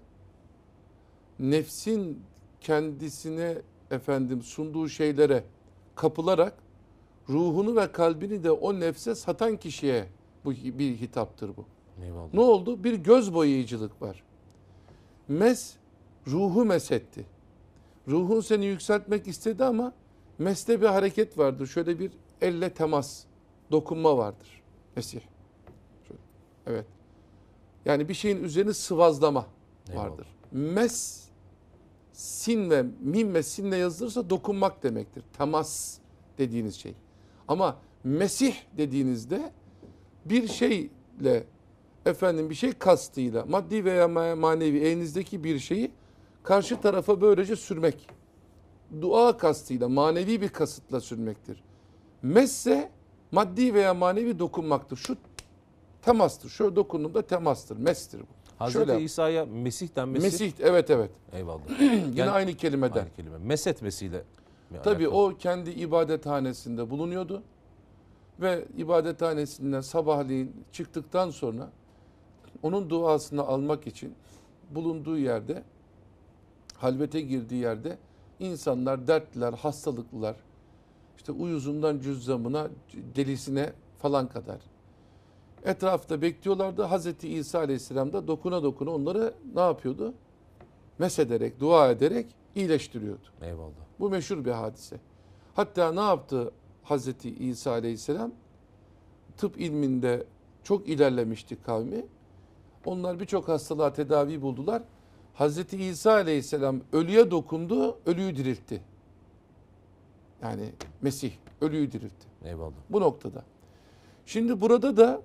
Nefsin kendisine efendim sunduğu şeylere kapılarak ruhunu ve kalbini de o nefse satan kişiye bu bir hitaptır bu. Eyvallah. Ne oldu? Bir göz boyayıcılık var. Mes, ruhu mesetti. Ruhun seni yükseltmek istedi ama meste bir hareket vardır. Şöyle bir elle temas, dokunma vardır. Mesih. Şöyle. Evet. Yani bir şeyin üzerine sıvazlama Eyvallah. vardır. Mes, sin ve mim ve sinle yazılırsa dokunmak demektir. Temas dediğiniz şey. Ama Mesih dediğinizde bir şeyle, efendim bir şey kastıyla, maddi veya manevi elinizdeki bir şeyi karşı tarafa böylece sürmek. Dua kastıyla, manevi bir kasıtla sürmektir. Messe maddi veya manevi dokunmaktır. Şu temastır. Şöyle dokunduğumda temastır. Mestir bu. Hazreti Şöyle, İsa'ya Mesih denmesi. Mesih, evet evet. Eyvallah. Yine Yani aynı kelimeden. aynı kelime. Mesetmesiyle mi Tabii alakalı? o kendi ibadethanesinde bulunuyordu. Ve ibadethanesinden sabahleyin çıktıktan sonra onun duasını almak için bulunduğu yerde, halvete girdiği yerde insanlar dertliler, hastalıklılar, işte uyuzundan cüzzamına, delisine falan kadar etrafta bekliyorlardı. Hazreti İsa Aleyhisselam da dokuna dokuna onları ne yapıyordu? Mesederek, dua ederek iyileştiriyordu. Eyvallah. Bu meşhur bir hadise. Hatta ne yaptı Hazreti İsa Aleyhisselam? Tıp ilminde çok ilerlemişti kavmi. Onlar birçok hastalığa tedavi buldular. Hazreti İsa Aleyhisselam ölüye dokundu, ölüyü diriltti. Yani Mesih ölüyü diriltti. Eyvallah. Bu noktada. Şimdi burada da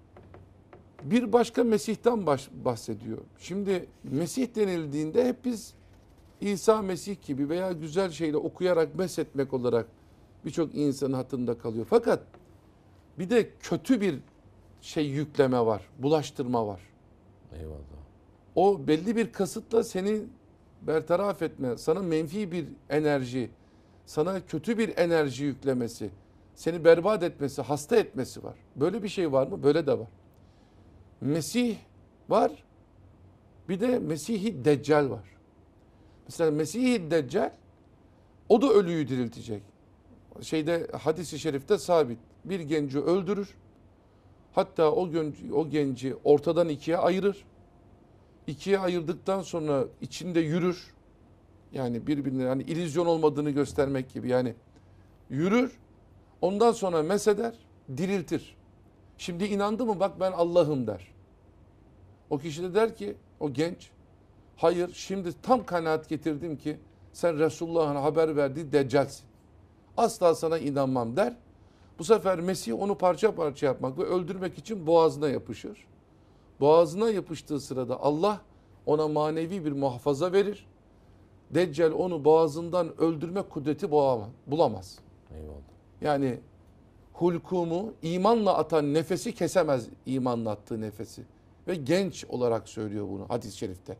bir başka Mesih'ten bahsediyor. Şimdi Mesih denildiğinde hep biz İsa Mesih gibi veya güzel şeyle okuyarak meshetmek olarak birçok insanın hatırında kalıyor. Fakat bir de kötü bir şey yükleme var, bulaştırma var. Eyvallah. O belli bir kasıtla seni bertaraf etme, sana menfi bir enerji, sana kötü bir enerji yüklemesi, seni berbat etmesi, hasta etmesi var. Böyle bir şey var mı? Böyle de var. Mesih var, bir de Mesih-i Deccal var. Mesela Mesih-i Deccal, o da ölüyü diriltecek. Şeyde hadis-i şerifte sabit. Bir genci öldürür. Hatta o genci, o genci ortadan ikiye ayırır. İkiye ayırdıktan sonra içinde yürür. Yani birbirine yani illüzyon olmadığını göstermek gibi. Yani yürür. Ondan sonra mesheder, diriltir. Şimdi inandı mı? Bak ben Allah'ım der. O kişi de der ki, o genç, hayır şimdi tam kanaat getirdim ki sen Resulullah'ın haber verdiği Deccal'sin. Asla sana inanmam der. Bu sefer Mesih onu parça parça yapmak ve öldürmek için boğazına yapışır. Boğazına yapıştığı sırada Allah ona manevi bir muhafaza verir. Deccal onu boğazından öldürme kudreti bulamaz. Eyvallah. Yani hulkumu imanla atan nefesi kesemez, imanla attığı nefesi. Ve genç olarak söylüyor bunu hadis-i şerifte.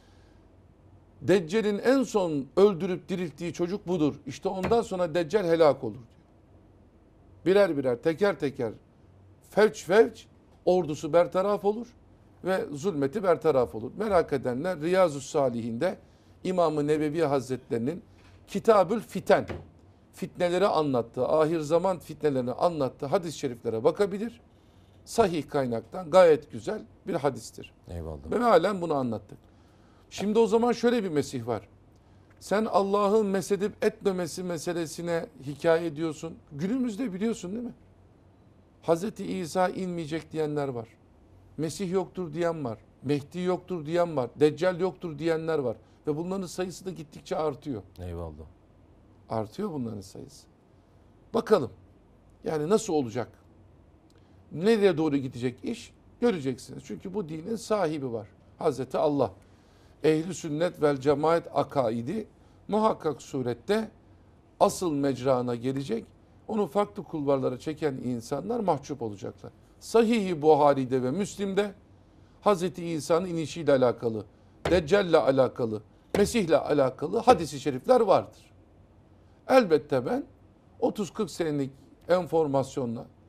Deccal'in en son öldürüp dirilttiği çocuk budur. İşte ondan sonra Deccal helak olur diyor. Birer birer, teker teker, fevç fevç ordusu bertaraf olur ve zulmeti bertaraf olur. Merak edenler Riyazu Salihinde İmam-ı Nevevi Hazretlerinin Kitabül Fiten, fitneleri anlattığı, ahir zaman fitnelerini anlattığı hadis-i şeriflere bakabilir. Sahih kaynaktan gayet güzel bir hadistir. Eyvallah. Ve halen bunu anlattık. Şimdi o zaman şöyle bir Mesih var. Sen Allah'ın mesedip etmemesi meselesine hikaye ediyorsun. Günümüzde biliyorsun değil mi? Hazreti İsa inmeyecek diyenler var. Mesih yoktur diyen var. Mehdi yoktur diyen var. Deccal yoktur diyenler var. Ve bunların sayısı da gittikçe artıyor. Eyvallah. Artıyor bunların sayısı. Bakalım. Yani nasıl olacak? Nereye doğru gidecek iş? Göreceksiniz. Çünkü bu dinin sahibi var. Hazreti Allah. Ehli sünnet vel cemaat akaidi muhakkak surette asıl mecrana gelecek. Onu farklı kulvarlara çeken insanlar mahcup olacaklar. Sahih-i Buhari'de ve Müslim'de Hazreti İsa'nın inişiyle alakalı, Deccal'le alakalı, Mesih'le alakalı hadis-i şerifler vardır. Elbette ben otuz kırk senelik enformasyonla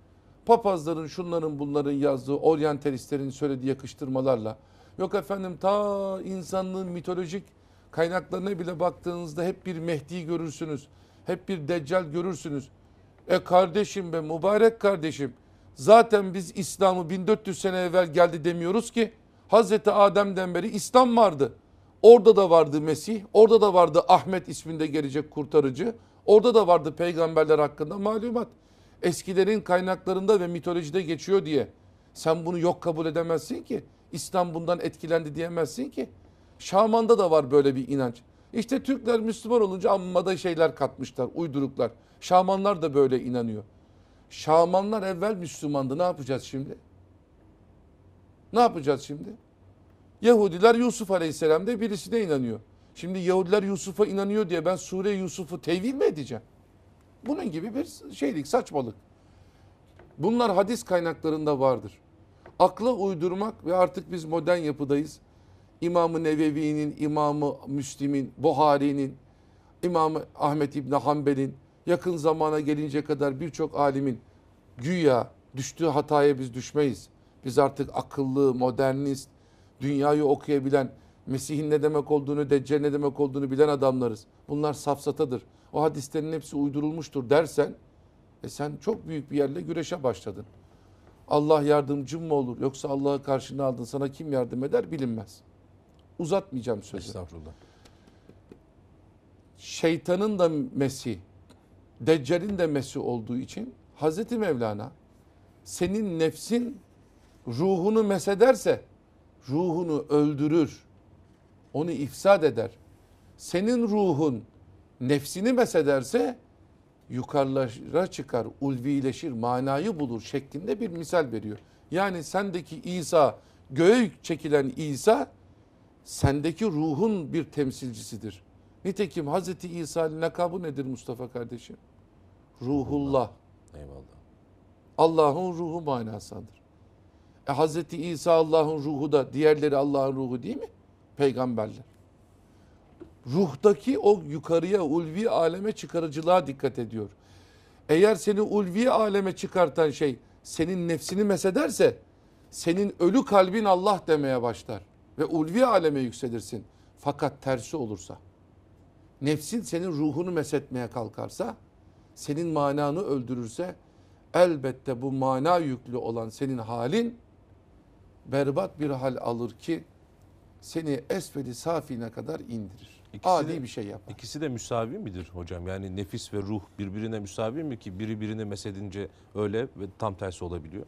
papazların, şunların bunların yazdığı, oryantalistlerin söylediği yakıştırmalarla, yok efendim ta insanlığın mitolojik kaynaklarına bile baktığınızda hep bir Mehdi görürsünüz. Hep bir Deccal görürsünüz. E kardeşim be, mübarek kardeşim. Zaten biz İslam'ı bin dört yüz sene evvel geldi demiyoruz ki. Hazreti Adem'den beri İslam vardı. Orada da vardı Mesih. Orada da vardı Ahmet isminde gelecek kurtarıcı. Orada da vardı peygamberler hakkında malumat. Eskilerin kaynaklarında ve mitolojide geçiyor diye. Sen bunu yok kabul edemezsin ki. İslam bundan etkilendi diyemezsin ki. Şaman'da da var böyle bir inanç. İşte Türkler Müslüman olunca amma da şeyler katmışlar, uyduruklar. Şamanlar da böyle inanıyor. Şamanlar evvel Müslümandı. Ne yapacağız şimdi? Ne yapacağız şimdi? Yahudiler Yusuf Aleyhisselam diye birisine inanıyor. Şimdi Yahudiler Yusuf'a inanıyor diye ben Sure Yusuf'u tevil mi edeceğim? Bunun gibi bir şeylik, saçmalık. Bunlar hadis kaynaklarında vardır. Akla uydurmak ve artık biz modern yapıdayız. İmam-ı Nevevi'nin, İmam-ı Müslim'in, Buhari'nin, İmam-ı Ahmet İbni Hanbel'in, yakın zamana gelince kadar birçok alimin güya düştüğü hataya biz düşmeyiz. Biz artık akıllı, modernist, dünyayı okuyabilen, Mesih'in ne demek olduğunu, Deccal ne demek olduğunu bilen adamlarız. Bunlar safsatadır. O hadislerin hepsi uydurulmuştur dersen, e sen çok büyük bir yerle güreşe başladın. Allah yardımcın mı olur yoksa Allah'ı karşına aldın, sana kim yardım eder bilinmez. Uzatmayacağım sözü. Estağfurullah. Şeytanın da Mesih, Deccal'in de Mesih olduğu için Hazreti Mevlana senin nefsin ruhunu mesederse ruhunu öldürür, onu ifsad eder. Senin ruhun nefsini mesederse yukarılara çıkar, ulvileşir, manayı bulur şeklinde bir misal veriyor. Yani sendeki İsa, göğe çekilen İsa sendeki ruhun bir temsilcisidir. Nitekim Hazreti İsa'nın lakabı nedir Mustafa kardeşim? Ruhullah. Eyvallah. Allah'ın ruhu manasıdır. E Hazreti İsa Allah'ın ruhu da diğerleri Allah'ın ruhu değil mi? Peygamberler. Ruhtaki o yukarıya, ulvi aleme çıkarıcılığa dikkat ediyor. Eğer seni ulvi aleme çıkartan şey senin nefsini mesederse senin ölü kalbin Allah demeye başlar ve ulvi aleme yükselirsin. Fakat tersi olursa, nefsin senin ruhunu mesetmeye kalkarsa, senin mananı öldürürse elbette bu mana yüklü olan senin halin berbat bir hal alır ki seni esfeli safine kadar indirir. İkisi Adi de- bir şey yapar. İkisi de müsavi midir hocam? Yani nefis ve ruh birbirine müsavi mi ki biri birini mesedince öyle ve tam tersi olabiliyor?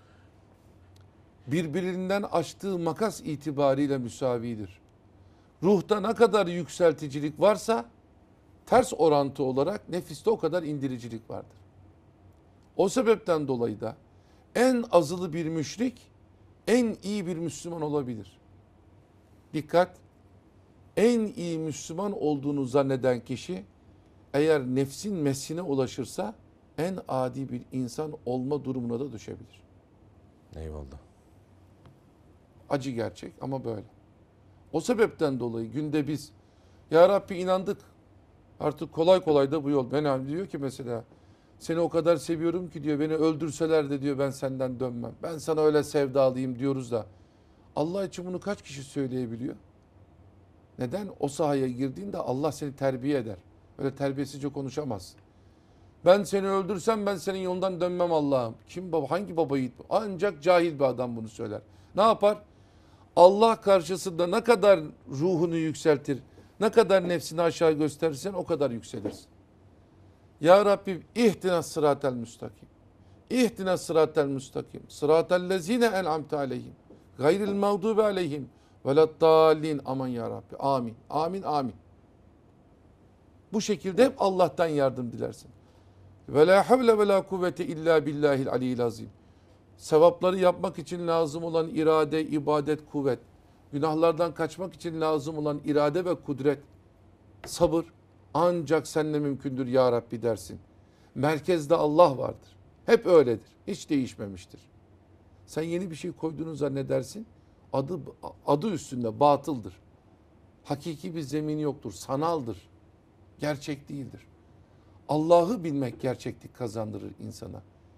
Birbirinden açtığı makas itibariyle müsavidir. Ruhta ne kadar yükselticilik varsa ters orantı olarak nefiste o kadar indiricilik vardır. O sebepten dolayı da en azılı bir müşrik en iyi bir Müslüman olabilir. Dikkat! En iyi Müslüman olduğunu zanneden kişi eğer nefsin mesine ulaşırsa en adi bir insan olma durumuna da düşebilir. Eyvallah. Acı gerçek ama böyle. O sebepten dolayı günde biz ya Rabbi inandık artık kolay kolay da bu yol. Ben diyor ki mesela seni o kadar seviyorum ki diyor beni öldürseler de diyor ben senden dönmem. Ben sana öyle sevdalıyım diyoruz da Allah için bunu kaç kişi söyleyebiliyor? Neden? O sahaya girdiğinde Allah seni terbiye eder. Öyle terbiyesizce konuşamaz. Ben seni öldürsem ben senin yolundan dönmem Allah'ım. Kim baba? Hangi baba yiğit? Ancak cahil bir adam bunu söyler. Ne yapar? Allah karşısında ne kadar ruhunu yükseltir, ne kadar nefsini aşağı gösterirsen o kadar yükselirsin. Ya Rabbi ihtina sıratel müstakim. İhtina sıratel müstakim. Sıratel lezine en'amte aleyhim. Gayril mağdubi aleyhim. Veleddallin. Aman ya Rabbi. Amin. Amin. Amin. Bu şekilde hep Allah'tan yardım dilersin. Ve la havle ve la kuvvete illa billahil aliyyil azim. Sevapları yapmak için lazım olan irade, ibadet, kuvvet. Günahlardan kaçmak için lazım olan irade ve kudret. Sabır. Ancak seninle mümkündür ya Rabbi dersin. Merkezde Allah vardır. Hep öyledir. Hiç değişmemiştir. Sen yeni bir şey koyduğunu zannedersin. Adı, adı üstünde batıldır. Hakiki bir zemini yoktur. Sanaldır. Gerçek değildir. Allah'ı bilmek gerçeklik kazandırır insana.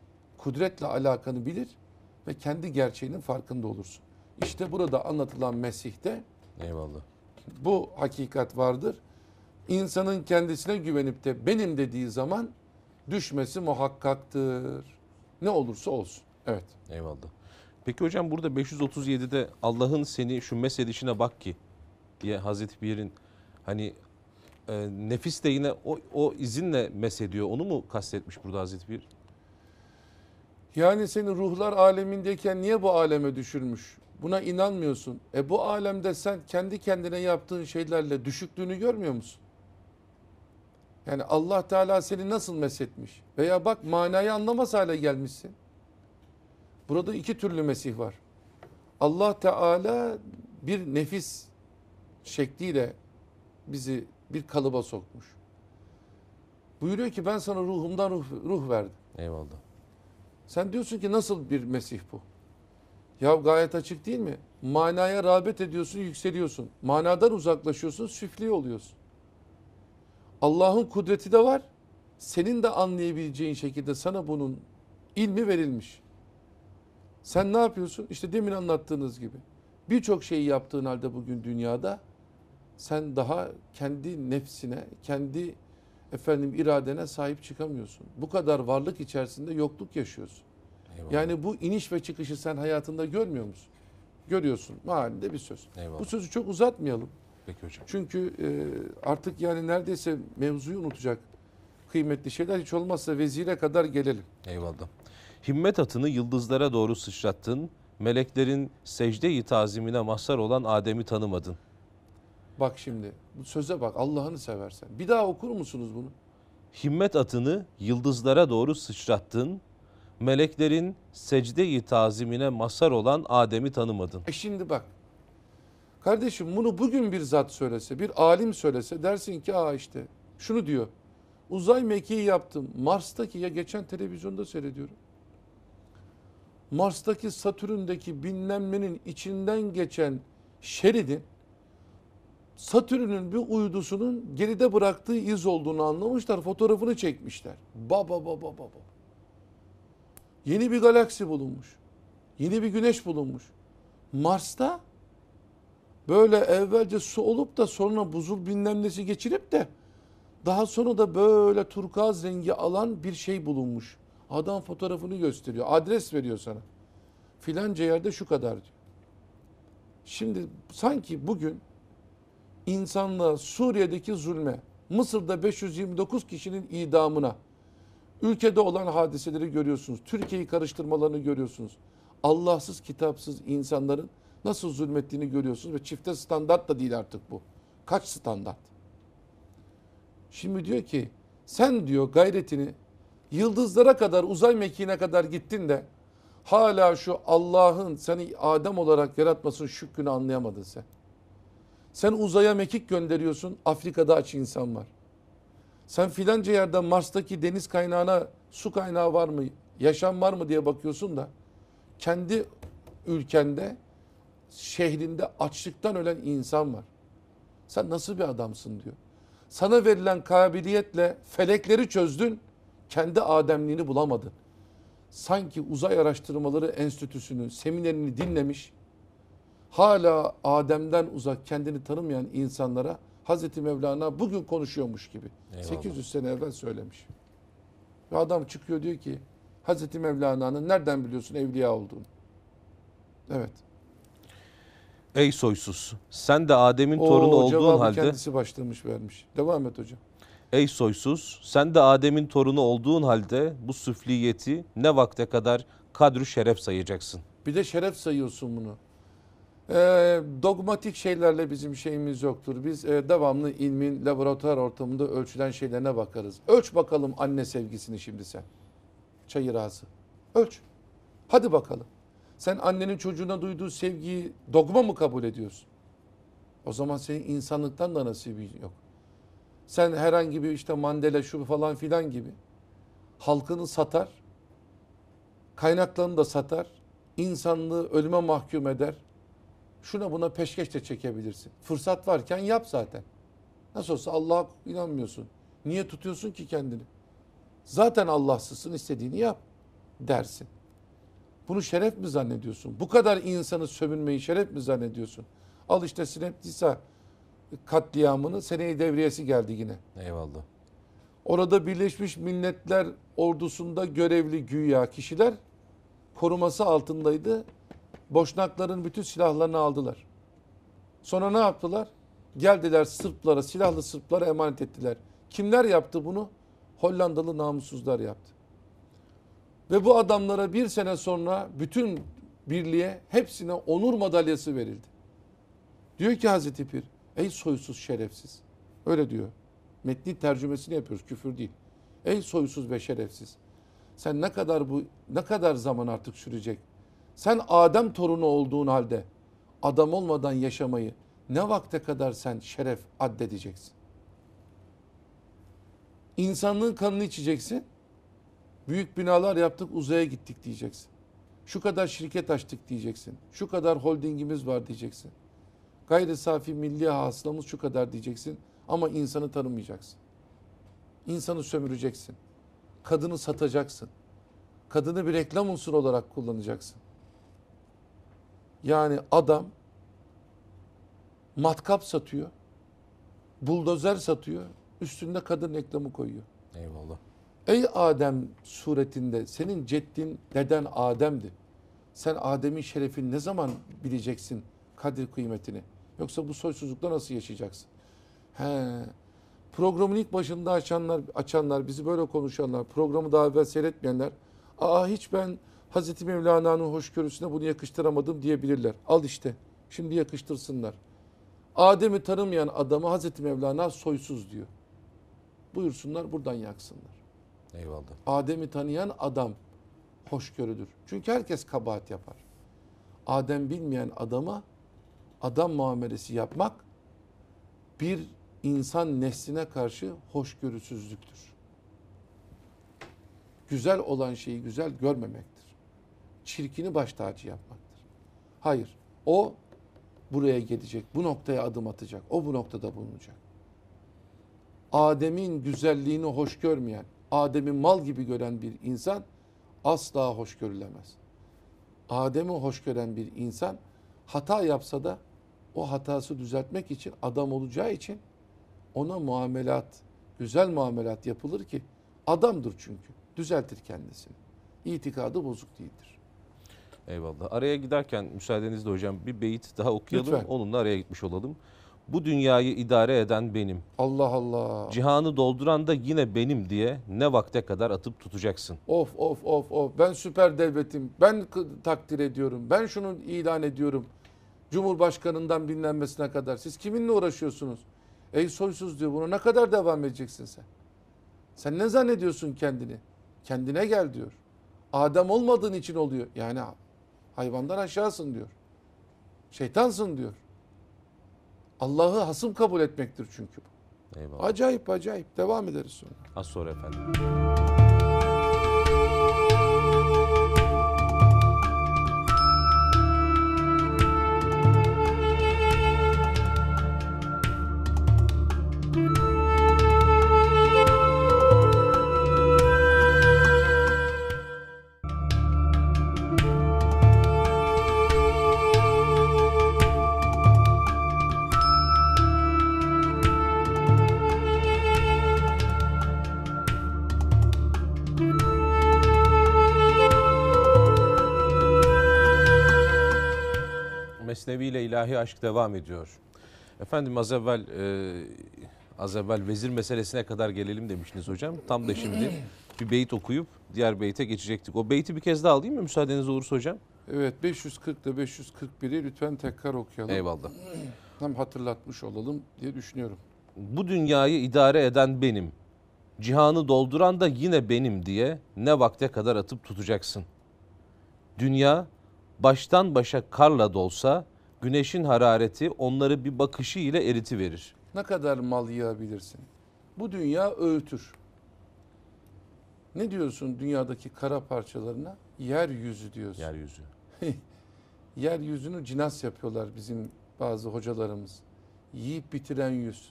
kudretle alakanı bilir ve kendi gerçeğinin farkında olursun. İşte burada anlatılan Mesih'te Eyvallah. bu hakikat vardır. İnsanın kendisine güvenip de benim dediği zaman düşmesi muhakkaktır. Ne olursa olsun. Evet. Eyvallah. Peki hocam burada beş yüz otuz yedide Allah'ın seni şu mesedişine bak ki diye Hazreti Pir'in hani e, nefis de yine o, o izinle mesediyor. Onu mu kastetmiş burada Hazreti Pir? Yani seni ruhlar alemindeyken niye bu aleme düşürmüş? Buna inanmıyorsun. E bu alemde sen kendi kendine yaptığın şeylerle düşüklüğünü görmüyor musun? Yani Allah Teala seni nasıl meshetmiş? Veya bak manayı anlamaz hale gelmişsin. Burada iki türlü Mesih var. Allah Teala bir nefis şekliyle bizi bir kalıba sokmuş. Buyuruyor ki ben sana ruhumdan ruh, ruh verdim. Eyvallah. Sen diyorsun ki nasıl bir Mesih bu? Ya gayet açık değil mi? Manaya rağbet ediyorsun, yükseliyorsun. Manadan uzaklaşıyorsun, süfli oluyorsun. Allah'ın kudreti de var. Senin de anlayabileceğin şekilde sana bunun ilmi verilmiş. Sen ne yapıyorsun? İşte demin anlattığınız gibi. Birçok şeyi yaptığın halde bugün dünyada sen daha kendi nefsine, kendi efendim iradene sahip çıkamıyorsun. Bu kadar varlık içerisinde yokluk yaşıyorsun. Eyvallah. Yani bu iniş ve çıkışı sen hayatında görmüyor musun? Görüyorsun. Mahallinde bir söz. Eyvallah. Bu sözü çok uzatmayalım. Peki hocam. Çünkü e, artık yani neredeyse mevzuyu unutacak kıymetli şeyler, hiç olmazsa vezire kadar gelelim. Eyvallah. Himmet atını yıldızlara doğru sıçrattın. Meleklerin secde-i tazimine mazhar olan Adem'i tanımadın. Bak şimdi bu söze bak, Allah'ını seversen. Bir daha okur musunuz bunu? Himmet atını yıldızlara doğru sıçrattın. Meleklerin secde-i tazimine mazhar olan Adem'i tanımadın. E şimdi bak. Kardeşim bunu bugün bir zat söylese, bir alim söylese dersin ki aa işte şunu diyor. Uzay mekiği yaptım. Mars'taki, ya geçen televizyonda seyrediyorum. Mars'taki Satürn'deki bilmem içinden geçen şeridin Satürn'ün bir uydusunun geride bıraktığı iz olduğunu anlamışlar. Fotoğrafını çekmişler. Baba baba baba. Yeni bir galaksi bulunmuş. Yeni bir güneş bulunmuş. Mars'ta böyle evvelce su olup da sonra buzul bilmem nesi geçirip de daha sonra da böyle turkuaz rengi alan bir şey bulunmuş. Adam fotoğrafını gösteriyor. Adres veriyor sana. Filanca yerde şu kadar diyor. Şimdi sanki bugün insanlığa, Suriye'deki zulme, Mısır'da beş yüz yirmi dokuz kişinin idamına, ülkede olan hadiseleri görüyorsunuz. Türkiye'yi karıştırmalarını görüyorsunuz. Allahsız, kitapsız insanların nasıl zulmettiğini görüyorsunuz ve çifte standart da değil artık bu. Kaç standart? Şimdi diyor ki sen diyor gayretini yıldızlara kadar, uzay mekiğine kadar gittin de hala şu Allah'ın seni Adem olarak yaratmasının şükrünü anlayamadın sen. Sen uzaya mekik gönderiyorsun, Afrika'da aç insan var. Sen filanca yerde Mars'taki deniz kaynağına su kaynağı var mı, yaşam var mı diye bakıyorsun da kendi ülkende, şehrinde açlıktan ölen insan var. Sen nasıl bir adamsın diyor. Sana verilen kabiliyetle felekleri çözdün, kendi ademliğini bulamadın. Sanki uzay araştırmaları enstitüsünün seminerini dinlemiş, hala Adem'den uzak kendini tanımayan insanlara Hazreti Mevlana bugün konuşuyormuş gibi. Eyvallah. sekiz yüz sene evvel söylemiş. Ve adam çıkıyor diyor ki Hazreti Mevlana'nın nereden biliyorsun evliya olduğunu? Evet. Ey soysuz, sen de Adem'in torunu O olduğun cevabı halde kendisi başlamış vermiş. Devam et hocam. Ey soysuz, sen de Adem'in torunu olduğun halde bu süfliyeti ne vakte kadar kadru şeref sayacaksın? Bir de şeref sayıyorsun bunu. Ee, dogmatik şeylerle bizim şeyimiz yoktur. Biz e, devamlı ilmin laboratuvar ortamında ölçülen şeylerine bakarız. Ölç bakalım anne sevgisini şimdi sen. Çayır ağzı. Ölç. Hadi bakalım. Sen annenin çocuğuna duyduğu sevgiyi dogma mı kabul ediyorsun? O zaman senin insanlıktan da nasibin yok. Sen herhangi bir işte Mandela şu falan filan gibi halkını satar, kaynaklarını da satar, insanlığı ölüme mahkum eder. Şuna buna peşkeş de çekebilirsin. Fırsat varken yap zaten. Nasıl olsa Allah'a inanmıyorsun. Niye tutuyorsun ki kendini? Zaten Allahsızsın, istediğini yap. dersin. Bunu şeref mi zannediyorsun? Bu kadar insanı sömürmeyi şeref mi zannediyorsun? Al işte Srebrenica katliamını, seneye devriyesi geldi yine. Eyvallah. Orada Birleşmiş Milletler ordusunda görevli güya kişiler koruması altındaydı. Boşnakların bütün silahlarını aldılar. Sonra ne yaptılar? Geldiler Sırplara, silahlı Sırplara emanet ettiler. Kimler yaptı bunu? Hollandalı namussuzlar yaptı. Ve bu adamlara bir sene sonra bütün birliğe hepsine onur madalyası verildi. Diyor ki Hazreti Pir, ey soysuz şerefsiz. Öyle diyor. Metni tercümesini yapıyoruz, küfür değil. Ey soysuz ve şerefsiz. Sen ne kadar bu ne kadar zaman artık sürecek? Sen Adem torunu olduğun halde adam olmadan yaşamayı ne vakte kadar sen şeref addedeceksin? İnsanlığın kanını içeceksin. Büyük binalar yaptık, uzaya gittik diyeceksin. Şu kadar şirket açtık diyeceksin. Şu kadar holdingimiz var diyeceksin. Gayri safi milli hasılamız şu kadar diyeceksin. Ama insanı tanımayacaksın. İnsanı sömüreceksin. Kadını satacaksın. Kadını bir reklam unsuru olarak kullanacaksın. Yani adam matkap satıyor. Buldozer satıyor. Üstünde kadın reklamı koyuyor. Eyvallah. Ey Adem suretinde senin ceddin deden Adem'di. Sen Adem'in şerefini ne zaman bileceksin, kadir kıymetini? Yoksa bu soysuzlukla nasıl yaşayacaksın? He. Programın ilk başında açanlar, açanlar, bizi böyle konuşanlar, programı daha evvel seyretmeyenler, aa hiç ben Hazreti Mevlana'nın hoşgörüsüne bunu yakıştıramadım diyebilirler. Al işte, şimdi yakıştırsınlar. Adem'i tanımayan adamı Hazreti Mevlana soysuz diyor. Buyursunlar buradan yaksınlar. Eyvallah. Adem'i tanıyan adam hoşgörüdür. Çünkü herkes kabahat yapar. Adem bilmeyen adama adam muamelesi yapmak bir insan nesline karşı hoşgörüsüzlüktür. Güzel olan şeyi güzel görmemektir. Çirkini baş tacı yapmaktır. Hayır, o buraya gelecek, bu noktaya adım atacak, o bu noktada bulunacak. Adem'in güzelliğini hoş görmeyen, Adem'i mal gibi gören bir insan asla hoş görülemez. Adem'i hoş gören bir insan hata yapsa da o hatası düzeltmek için adam olacağı için ona muamelat, güzel muamelat yapılır ki adamdır çünkü. Düzeltir kendisini. İtikadı bozuk değildir. Eyvallah. Araya giderken müsaadenizle hocam bir beyit daha okuyalım. Lütfen. Onunla araya gitmiş olalım. Bu dünyayı idare eden benim. Allah Allah. Cihanı dolduran da yine benim diye ne vakte kadar atıp tutacaksın. Of of of of. Ben süper devletim. Ben k- takdir ediyorum. Ben şunu ilan ediyorum. Cumhurbaşkanından bilinmesine kadar. Siz kiminle uğraşıyorsunuz? Ey soysuz diyor. Buna ne kadar devam edeceksin sen? Sen ne zannediyorsun kendini? Kendine gel diyor. Adem olmadığın için oluyor. Yani hayvandan aşağısın diyor. Şeytansın diyor. Allah'ı hasım kabul etmektir çünkü bu. Eyvallah. Acayip acayip. Devam ederiz sonra. Az sonra efendim. Mesnevi ile ilahi aşk devam ediyor. Efendim az evvel e, az evvel vezir meselesine kadar gelelim demiştiniz hocam. Tam da şimdi bir beyit okuyup diğer beyte geçecektik. O beyti bir kez daha alayım mı müsaadeniz olursa hocam? Evet, beş yüz kırk ile beş yüz kırk biri lütfen tekrar okuyalım. Eyvallah. Hem hatırlatmış olalım diye düşünüyorum. Bu dünyayı idare eden benim. Cihanı dolduran da yine benim diye ne vakte kadar atıp tutacaksın. Dünya baştan başa karla dolsa güneşin harareti onları bir bakışı ile eritiverir. Ne kadar mal yığabilirsin? Bu dünya öğütür. Ne diyorsun dünyadaki kara parçalarına? Yeryüzü diyorsun. Yeryüzü. Yeryüzünü cinas yapıyorlar bizim bazı hocalarımız. Yiyip bitiren yüz.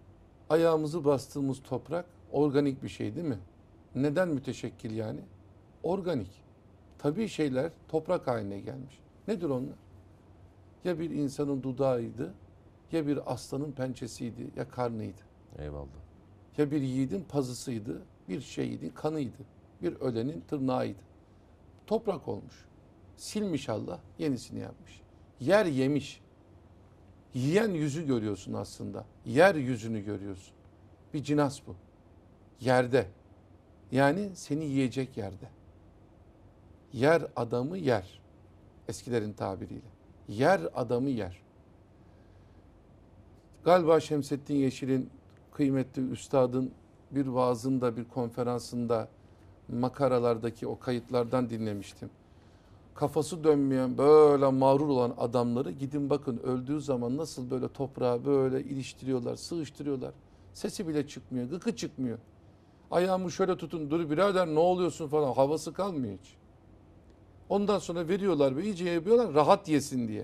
Ayağımızı bastığımız toprak organik bir şey değil mi? Neden müteşekkil yani? organik, tabii şeyler toprak haline gelmiş. Nedir onlar? Ya bir insanın dudağıydı, ya bir aslanın pençesiydi, ya karnıydı. Eyvallah. Ya bir yiğidin pazısıydı, bir şehidin kanıydı, bir ölenin tırnağıydı. Toprak olmuş. Silmiş Allah, yenisini yapmış. Yer yemiş. Yiyen yüzü görüyorsun aslında. Yer yüzünü görüyorsun. Bir cinas bu. Yerde. Yani seni yiyecek yerde. Yer adamı yer. Eskilerin tabiriyle. Yer adamı yer. Galiba Şemsettin Yeşil'in kıymetli üstadın bir vaazında, bir konferansında makaralardaki o kayıtlardan dinlemiştim. Kafası dönmeyen böyle mağrur olan adamları gidin bakın öldüğü zaman nasıl böyle toprağa böyle iliştiriyorlar, sığıştırıyorlar. Sesi bile çıkmıyor, gıkı çıkmıyor. Ayağımı şöyle tutun, dur birader ne oluyorsun falan, havası kalmıyor hiç. Ondan sonra veriyorlar ve iyice yapıyorlar rahat yesin diye.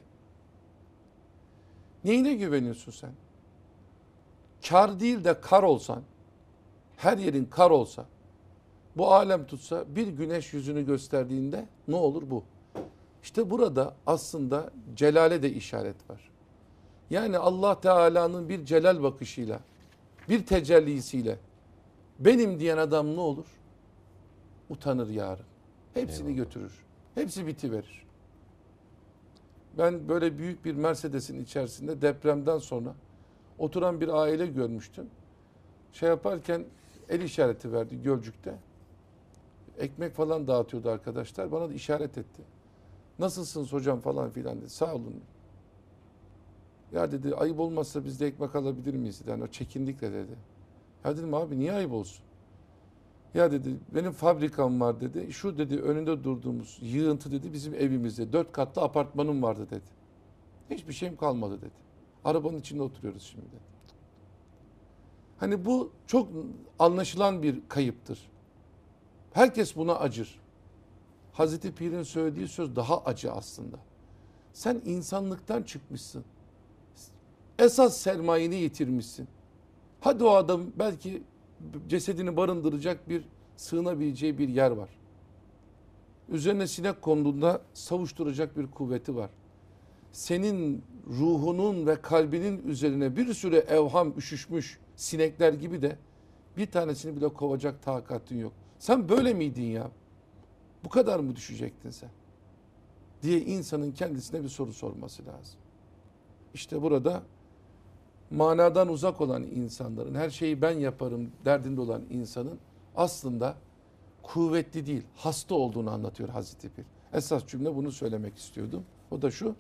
Neyine güveniyorsun sen? Kar değil de kar olsan, her yerin kar olsa, bu alem tutsa bir güneş yüzünü gösterdiğinde ne olur bu? İşte burada aslında celale de işaret var. Yani Allah Teala'nın bir celal bakışıyla, bir tecellisiyle benim diyen adam ne olur? Utanır yarın. Hepsini Eyvallah. götürür. Hepsi bitiverir. Ben böyle büyük bir Mercedes'in içerisinde depremden sonra oturan bir aile görmüştüm. Şey yaparken el işareti verdi Gölcük'te. Ekmek falan dağıtıyordu arkadaşlar. Bana da işaret etti. Nasılsınız hocam falan filan dedi. Sağ olun. Ya dedi ayıp olmazsa biz de ekmek alabilir miyiz? Yani o çekindikle dedi. Ya dedim abi niye ayıp olsun? Ya dedi benim fabrikam var dedi. Şu dedi önünde durduğumuz yığıntı dedi bizim evimizde. Dört katlı apartmanım vardı dedi. Hiçbir şeyim kalmadı dedi. Arabanın içinde oturuyoruz şimdi dedi. Hani bu çok anlaşılan bir kayıptır. Herkes buna acır. Hazreti Pir'in söylediği söz daha acı aslında. Sen insanlıktan çıkmışsın. Esas sermayeni yitirmişsin. Hadi o adam belki cesedini barındıracak bir sığınabileceği bir yer var. Üzerine sinek konduğunda savuşturacak bir kuvveti var. Senin ruhunun ve kalbinin üzerine bir sürü evham üşüşmüş sinekler gibi de bir tanesini bile kovacak takatın yok. Sen böyle miydin ya? Bu kadar mı düşecektin sen? Diye insanın kendisine bir soru sorması lazım. İşte burada manadan uzak olan insanların, her şeyi ben yaparım derdinde olan insanın aslında kuvvetli değil, hasta olduğunu anlatıyor Hazreti Pir. Esas cümle bunu söylemek istiyordum. O da şu.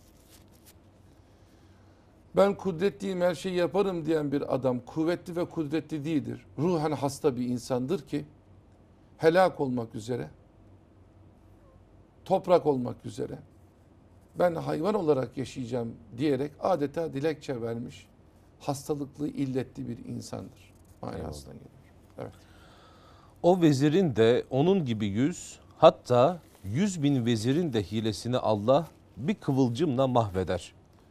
Ben kudretliyim, her şeyi yaparım diyen bir adam kuvvetli ve kudretli değildir. Ruhen hasta bir insandır ki helak olmak üzere, toprak olmak üzere ben hayvan olarak yaşayacağım diyerek adeta dilekçe vermiş hastalıklı, illetli bir insandır. Manasına geliyor. Evet. O vezirin de onun gibi yüz, hatta yüz bin vezirin de hilesini Allah bir kıvılcımla mahveder.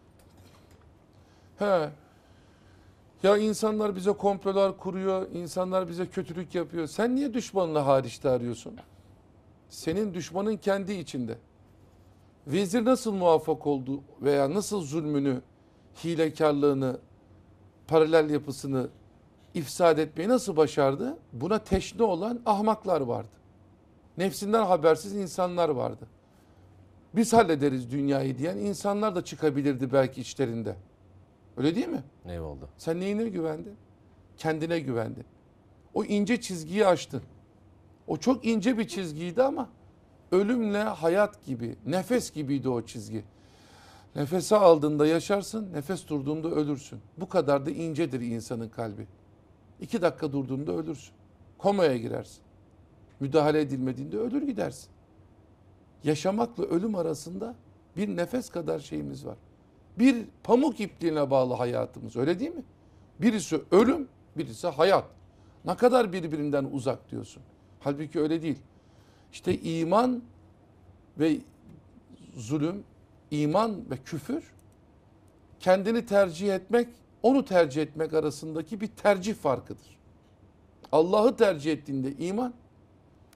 He. Ya insanlar bize komplolar kuruyor, insanlar bize kötülük yapıyor. Sen niye düşmanla hariçte arıyorsun? Senin düşmanın kendi içinde. Vezir nasıl muvaffak oldu veya nasıl zulmünü, hilekarlığını, paralel yapısını ifsad etmeyi nasıl başardı? Buna teşne olan ahmaklar vardı. Nefsinden habersiz insanlar vardı. Biz hallederiz dünyayı diyen insanlar da çıkabilirdi belki içlerinde. Öyle değil mi? Eyvallah. Sen neyine güvendin? Kendine güvendin. O ince çizgiyi aştın. O çok ince bir çizgiydi ama ölümle hayat gibi, nefes gibiydi o çizgi. Nefesi aldığında yaşarsın, nefes durduğunda ölürsün. Bu kadar da incedir insanın kalbi. İki dakika durduğunda ölürsün. Komaya girersin. Müdahale edilmediğinde ölür gidersin. Yaşamakla ölüm arasında bir nefes kadar şeyimiz var. Bir pamuk ipliğine bağlı hayatımız, öyle değil mi? Birisi ölüm, birisi hayat. Ne kadar birbirinden uzak diyorsun. Halbuki öyle değil. İşte iman ve zulüm, iman ve küfür, kendini tercih etmek, onu tercih etmek arasındaki bir tercih farkıdır. Allah'ı tercih ettiğinde iman,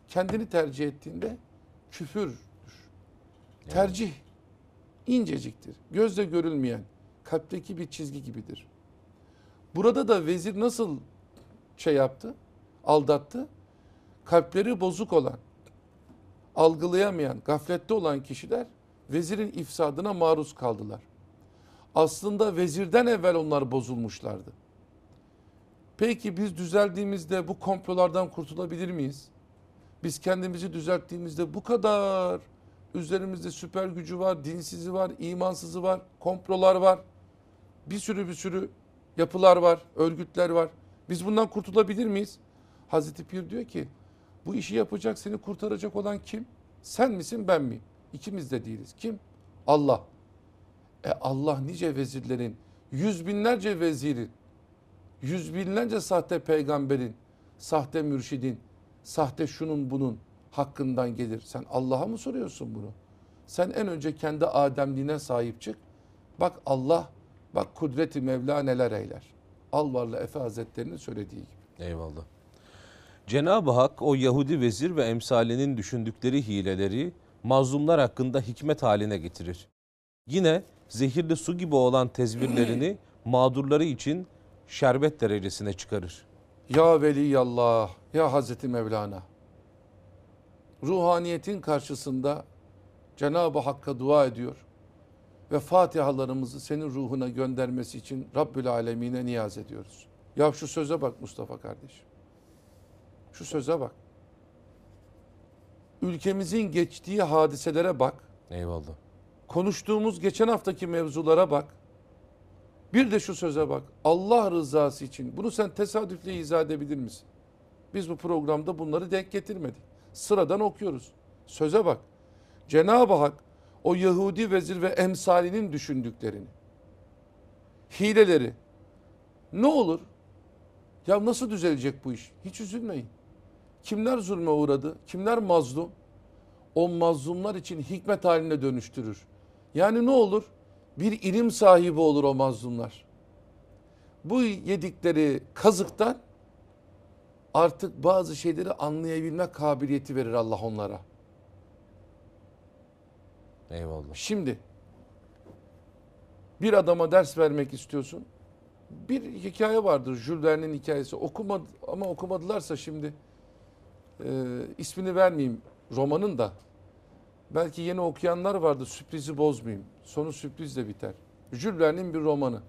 kendini tercih ettiğinde küfürdür. Yani. Tercih inceciktir. Gözle görülmeyen, kalpteki bir çizgi gibidir. Burada da vezir nasıl şey yaptı? Aldattı. Kalpleri bozuk olan, algılayamayan, gaflette olan kişiler vezirin ifsadına maruz kaldılar. Aslında vezirden evvel onlar bozulmuşlardı. Peki biz düzeldiğimizde bu komplolardan kurtulabilir miyiz? Biz kendimizi düzelttiğimizde bu kadar üzerimizde süper gücü var, dinsizi var, imansızı var, komplolar var. Bir sürü bir sürü yapılar var, örgütler var. Biz bundan kurtulabilir miyiz? Hazreti Pir diyor ki bu işi yapacak, seni kurtaracak olan kim? Sen misin, ben miyim? İkimiz de değiliz. Kim? Allah. E Allah nice vezirlerin, yüz binlerce vezirin, yüz binlerce sahte peygamberin, sahte mürşidin, sahte şunun bunun hakkından gelir. Sen Allah'a mı soruyorsun bunu? Sen en önce kendi ademliğine sahip çık. Bak Allah, bak kudreti Mevla neler eyler. Alvarlı Efe Hazretleri'nin söylediği gibi. Eyvallah. Cenab-ı Hak o Yahudi vezir ve emsalinin düşündükleri hileleri mazlumlar hakkında hikmet haline getirir. Yine zehirli su gibi olan tezbirlerini mağdurları için şerbet derecesine çıkarır. Ya Veliyallah, ya Hazreti Mevlana. Ruhaniyetin karşısında Cenab-ı Hakk'a dua ediyor ve Fatihalarımızı senin ruhuna göndermesi için Rabbül Alemine niyaz ediyoruz. Ya şu söze bak Mustafa kardeşim. Şu söze bak. Ülkemizin geçtiği hadiselere bak. Eyvallah. Konuştuğumuz geçen haftaki mevzulara bak. Bir de şu söze bak. Allah rızası için. Bunu sen tesadüfle izah edebilir misin? Biz bu programda bunları denk getirmedik. Sıradan okuyoruz. Söze bak. Cenab-ı Hak o Yahudi vezir ve emsalinin düşündüklerini, hileleri, ne olur? Ya nasıl düzelecek bu iş? Hiç üzülmeyin. Kimler zulme uğradı? Kimler mazlum? O mazlumlar için hikmet haline dönüştürür. Yani ne olur? Bir ilim sahibi olur o mazlumlar. Bu yedikleri kazıktan artık bazı şeyleri anlayabilme kabiliyeti verir Allah onlara. Eyvallah. Şimdi bir adama ders vermek istiyorsun. Bir hikaye vardır. Jules Verne'in hikayesi. Okumadı, ama okumadılarsa şimdi e, ismini vermeyeyim romanın da. Belki yeni okuyanlar vardı. Sürprizi bozmayayım. Sonu sürprizle biter. Jules Verne'in bir romanı.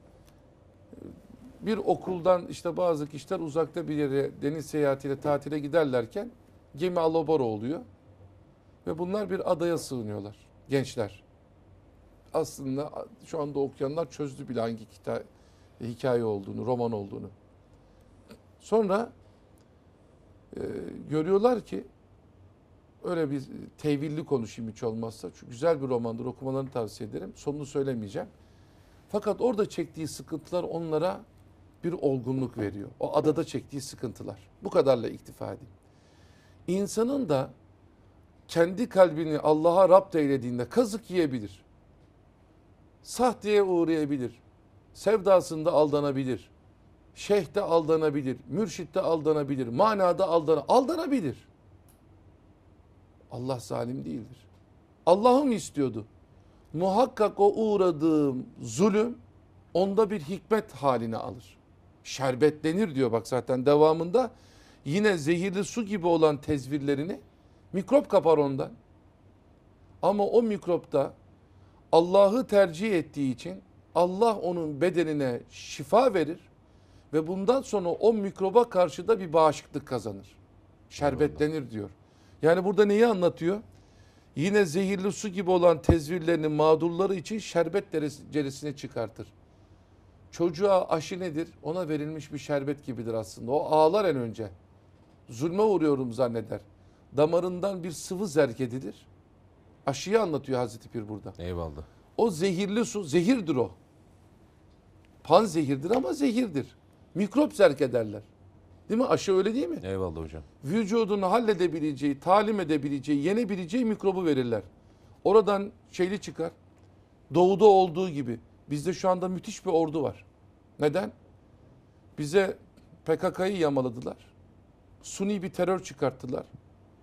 Bir okuldan işte bazı kişiler uzakta bir yere deniz seyahatiyle tatile giderlerken gemi alabora oluyor. Ve bunlar bir adaya sığınıyorlar. Gençler. Aslında şu anda okuyanlar çözdü bile hangi kita- hikaye olduğunu, roman olduğunu. Sonra e, görüyorlar ki öyle bir tevilli konuşayım hiç olmazsa. Çünkü güzel bir romandır, okumalarını tavsiye ederim. Sonunu söylemeyeceğim. Fakat orada çektiği sıkıntılar onlara bir olgunluk veriyor. O adada çektiği sıkıntılar. Bu kadarla iktifa edeyim. İnsanın da kendi kalbini Allah'a rapt eylediğinde kazık yiyebilir. Sahteye uğrayabilir. Sevdasında aldanabilir. Şeyhte aldanabilir. Mürşitte aldanabilir. Manada aldana, aldanabilir. Allah zalim değildir. Allah'ım istiyordu. Muhakkak o uğradığım zulüm onda bir hikmet haline alır. Şerbetlenir diyor bak zaten devamında. Yine zehirli su gibi olan tezvirlerini mikrop kapar ondan. Ama o mikropta Allah'ı tercih ettiği için Allah onun bedenine şifa verir ve bundan sonra o mikroba karşı da bir bağışıklık kazanır. Şerbetlenir diyor. Yani burada neyi anlatıyor? Yine zehirli su gibi olan tezvirlerinin mağdurları için şerbet derecesine çıkartır. Çocuğa aşı nedir? Ona verilmiş bir şerbet gibidir aslında. O ağlar en önce. Zulme uğruyorum zanneder. Damarından bir sıvı zerk edilir. Aşıyı anlatıyor Hazreti Pir burada. Eyvallah. O zehirli su, zehirdir o. Pan zehirdir ama zehirdir. Mikrop zerk ederler. Değil mi? Aşı öyle değil mi? Eyvallah hocam. Vücudunu halledebileceği, talim edebileceği, yenebileceği mikrobu verirler. Oradan şeyli çıkar. Doğuda olduğu gibi. Bizde şu anda müthiş bir ordu var. Neden? Bize P K K'yı yamaladılar. Suni bir terör çıkarttılar.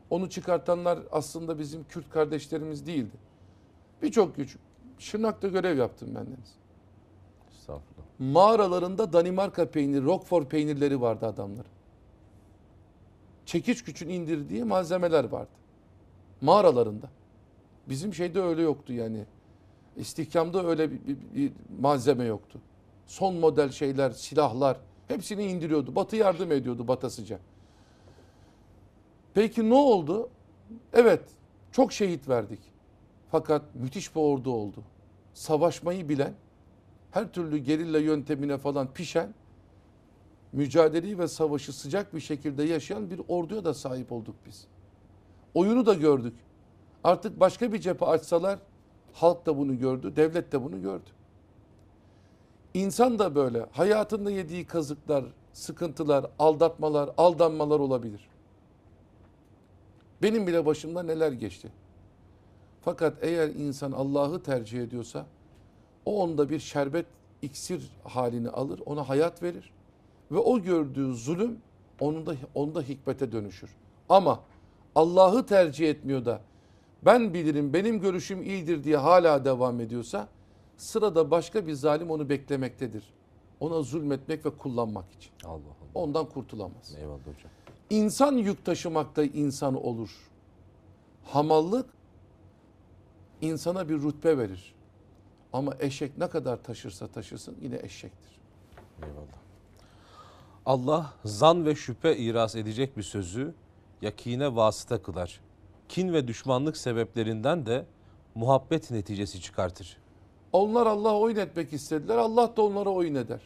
Onu çıkartanlar aslında bizim Kürt kardeşlerimiz değildi. Birçok güç. Şırnak'ta görev yaptım ben Deniz. Estağfurullah. Mağaralarında Danimarka peyniri, Roquefort peynirleri vardı adamların. Çekiç gücün indirdiği malzemeler vardı. Mağaralarında. Bizim şeyde öyle yoktu yani. İstihkamda öyle bir, bir, bir malzeme yoktu. Son model şeyler, silahlar hepsini indiriyordu. Batı yardım ediyordu Batasıca. Peki ne oldu? Evet, çok şehit verdik. Fakat müthiş bir ordu oldu. Savaşmayı bilen, her türlü gerilla yöntemine falan pişen, mücadeleyi ve savaşı sıcak bir şekilde yaşayan bir orduya da sahip olduk biz. Oyunu da gördük. Artık başka bir cephe açsalar halk da bunu gördü, devlet de bunu gördü. İnsan da böyle hayatında yediği kazıklar, sıkıntılar, aldatmalar, aldanmalar olabilir. Benim bile başımda neler geçti. Fakat eğer insan Allah'ı tercih ediyorsa o onda bir şerbet iksir halini alır, ona hayat verir ve o gördüğü zulüm onda onda hikmete dönüşür. Ama Allah'ı tercih etmiyor da ben bilirim, benim görüşüm iyidir diye hala devam ediyorsa sırada başka bir zalim onu beklemektedir. Ona zulmetmek ve kullanmak için. Allah Allah. Ondan kurtulamaz. Eyvallah hocam. İnsan yük taşımakta insan olur. Hamallık insana bir rütbe verir. Ama eşek ne kadar taşırsa taşısın yine eşektir. Eyvallah. Allah zan ve şüphe iras edecek bir sözü yakine vasıta kılar. Kin ve düşmanlık sebeplerinden de muhabbet neticesi çıkartır. Onlar Allah'a oyun etmek istediler. Allah da onlara oyun eder.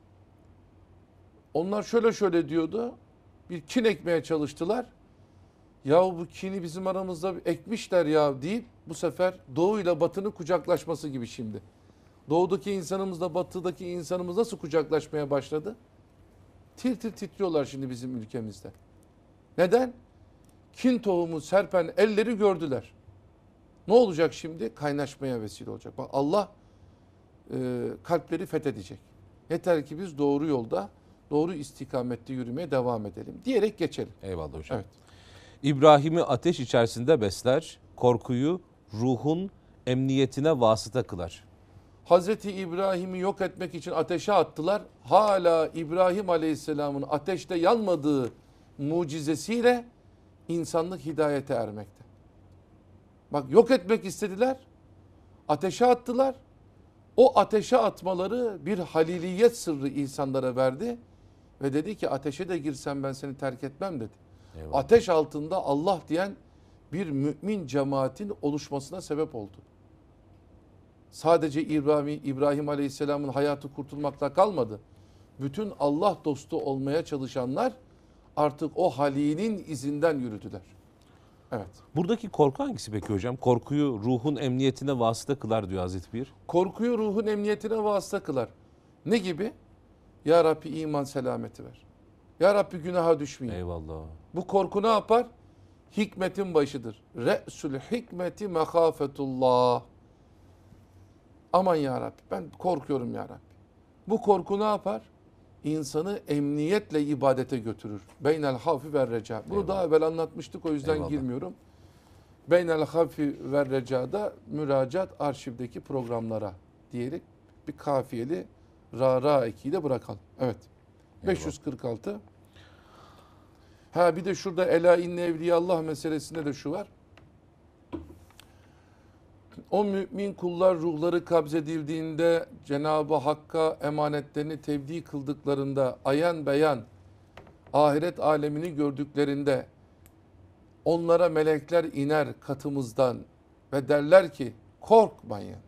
Onlar şöyle şöyle diyordu. Bir kin ekmeye çalıştılar. Yahu bu kini bizim aramızda ekmişler ya deyip bu sefer Doğu ile Batı'nın kucaklaşması gibi şimdi. Doğudaki insanımızla Batı'daki insanımız nasıl kucaklaşmaya başladı? Tir tir titriyorlar şimdi bizim ülkemizde. Neden? Kin tohumu serpen elleri gördüler. Ne olacak şimdi? Kaynaşmaya vesile olacak. Bak Allah e, kalpleri fethedecek. Yeter ki biz doğru yolda, doğru istikamette yürümeye devam edelim diyerek geçelim. Eyvallah hocam. Evet. İbrahim'i ateş içerisinde besler, korkuyu ruhun emniyetine vasıta kılar. Hazreti İbrahim'i yok etmek için ateşe attılar. Hala İbrahim Aleyhisselam'ın ateşte yanmadığı mucizesiyle insanlık hidayete ermekte. Bak yok etmek istediler, ateşe attılar. O ateşe atmaları bir haliliyet sırrı insanlara verdi. Ve dedi ki ateşe de girsen ben seni terk etmem dedi. Eyvallah. Ateş altında Allah diyen bir mümin cemaatin oluşmasına sebep oldu. Sadece İbrahim, İbrahim Aleyhisselam'ın hayatı kurtulmakla kalmadı. Bütün Allah dostu olmaya çalışanlar artık o halinin izinden yürüdüler. Evet. Buradaki korku hangisi peki hocam? Korkuyu ruhun emniyetine vasıta kılar diyor Hazreti Pir. Korkuyu ruhun emniyetine vasıta kılar. Ne gibi? Ya Rabbi iman selameti ver. Ya Rabbi günaha düşmeyeyim. Eyvallah. Bu korku ne yapar? Hikmetin başıdır. Re'sül hikmeti mehafetullah. Aman ya Rabbi ben korkuyorum ya Rabbi. Bu korku ne yapar? İnsanı emniyetle ibadete götürür. Beynel havfi ve reca. Bunu Eyvallah. daha evvel anlatmıştık o yüzden Eyvallah. girmiyorum. Beynel havfi ve recada müracaat arşivdeki programlara diyerek bir kafiyeli ra ra ekiyle bırakalım. Evet. beş yüz kırk altı. Ha bir de şurada Ela inne evliyallah meselesinde de şu var. O mümin kullar ruhları kabzedildiğinde Cenab-ı Hakk'a emanetlerini tevdi kıldıklarında ayan beyan ahiret alemini gördüklerinde onlara melekler iner katımızdan ve derler ki korkmayın.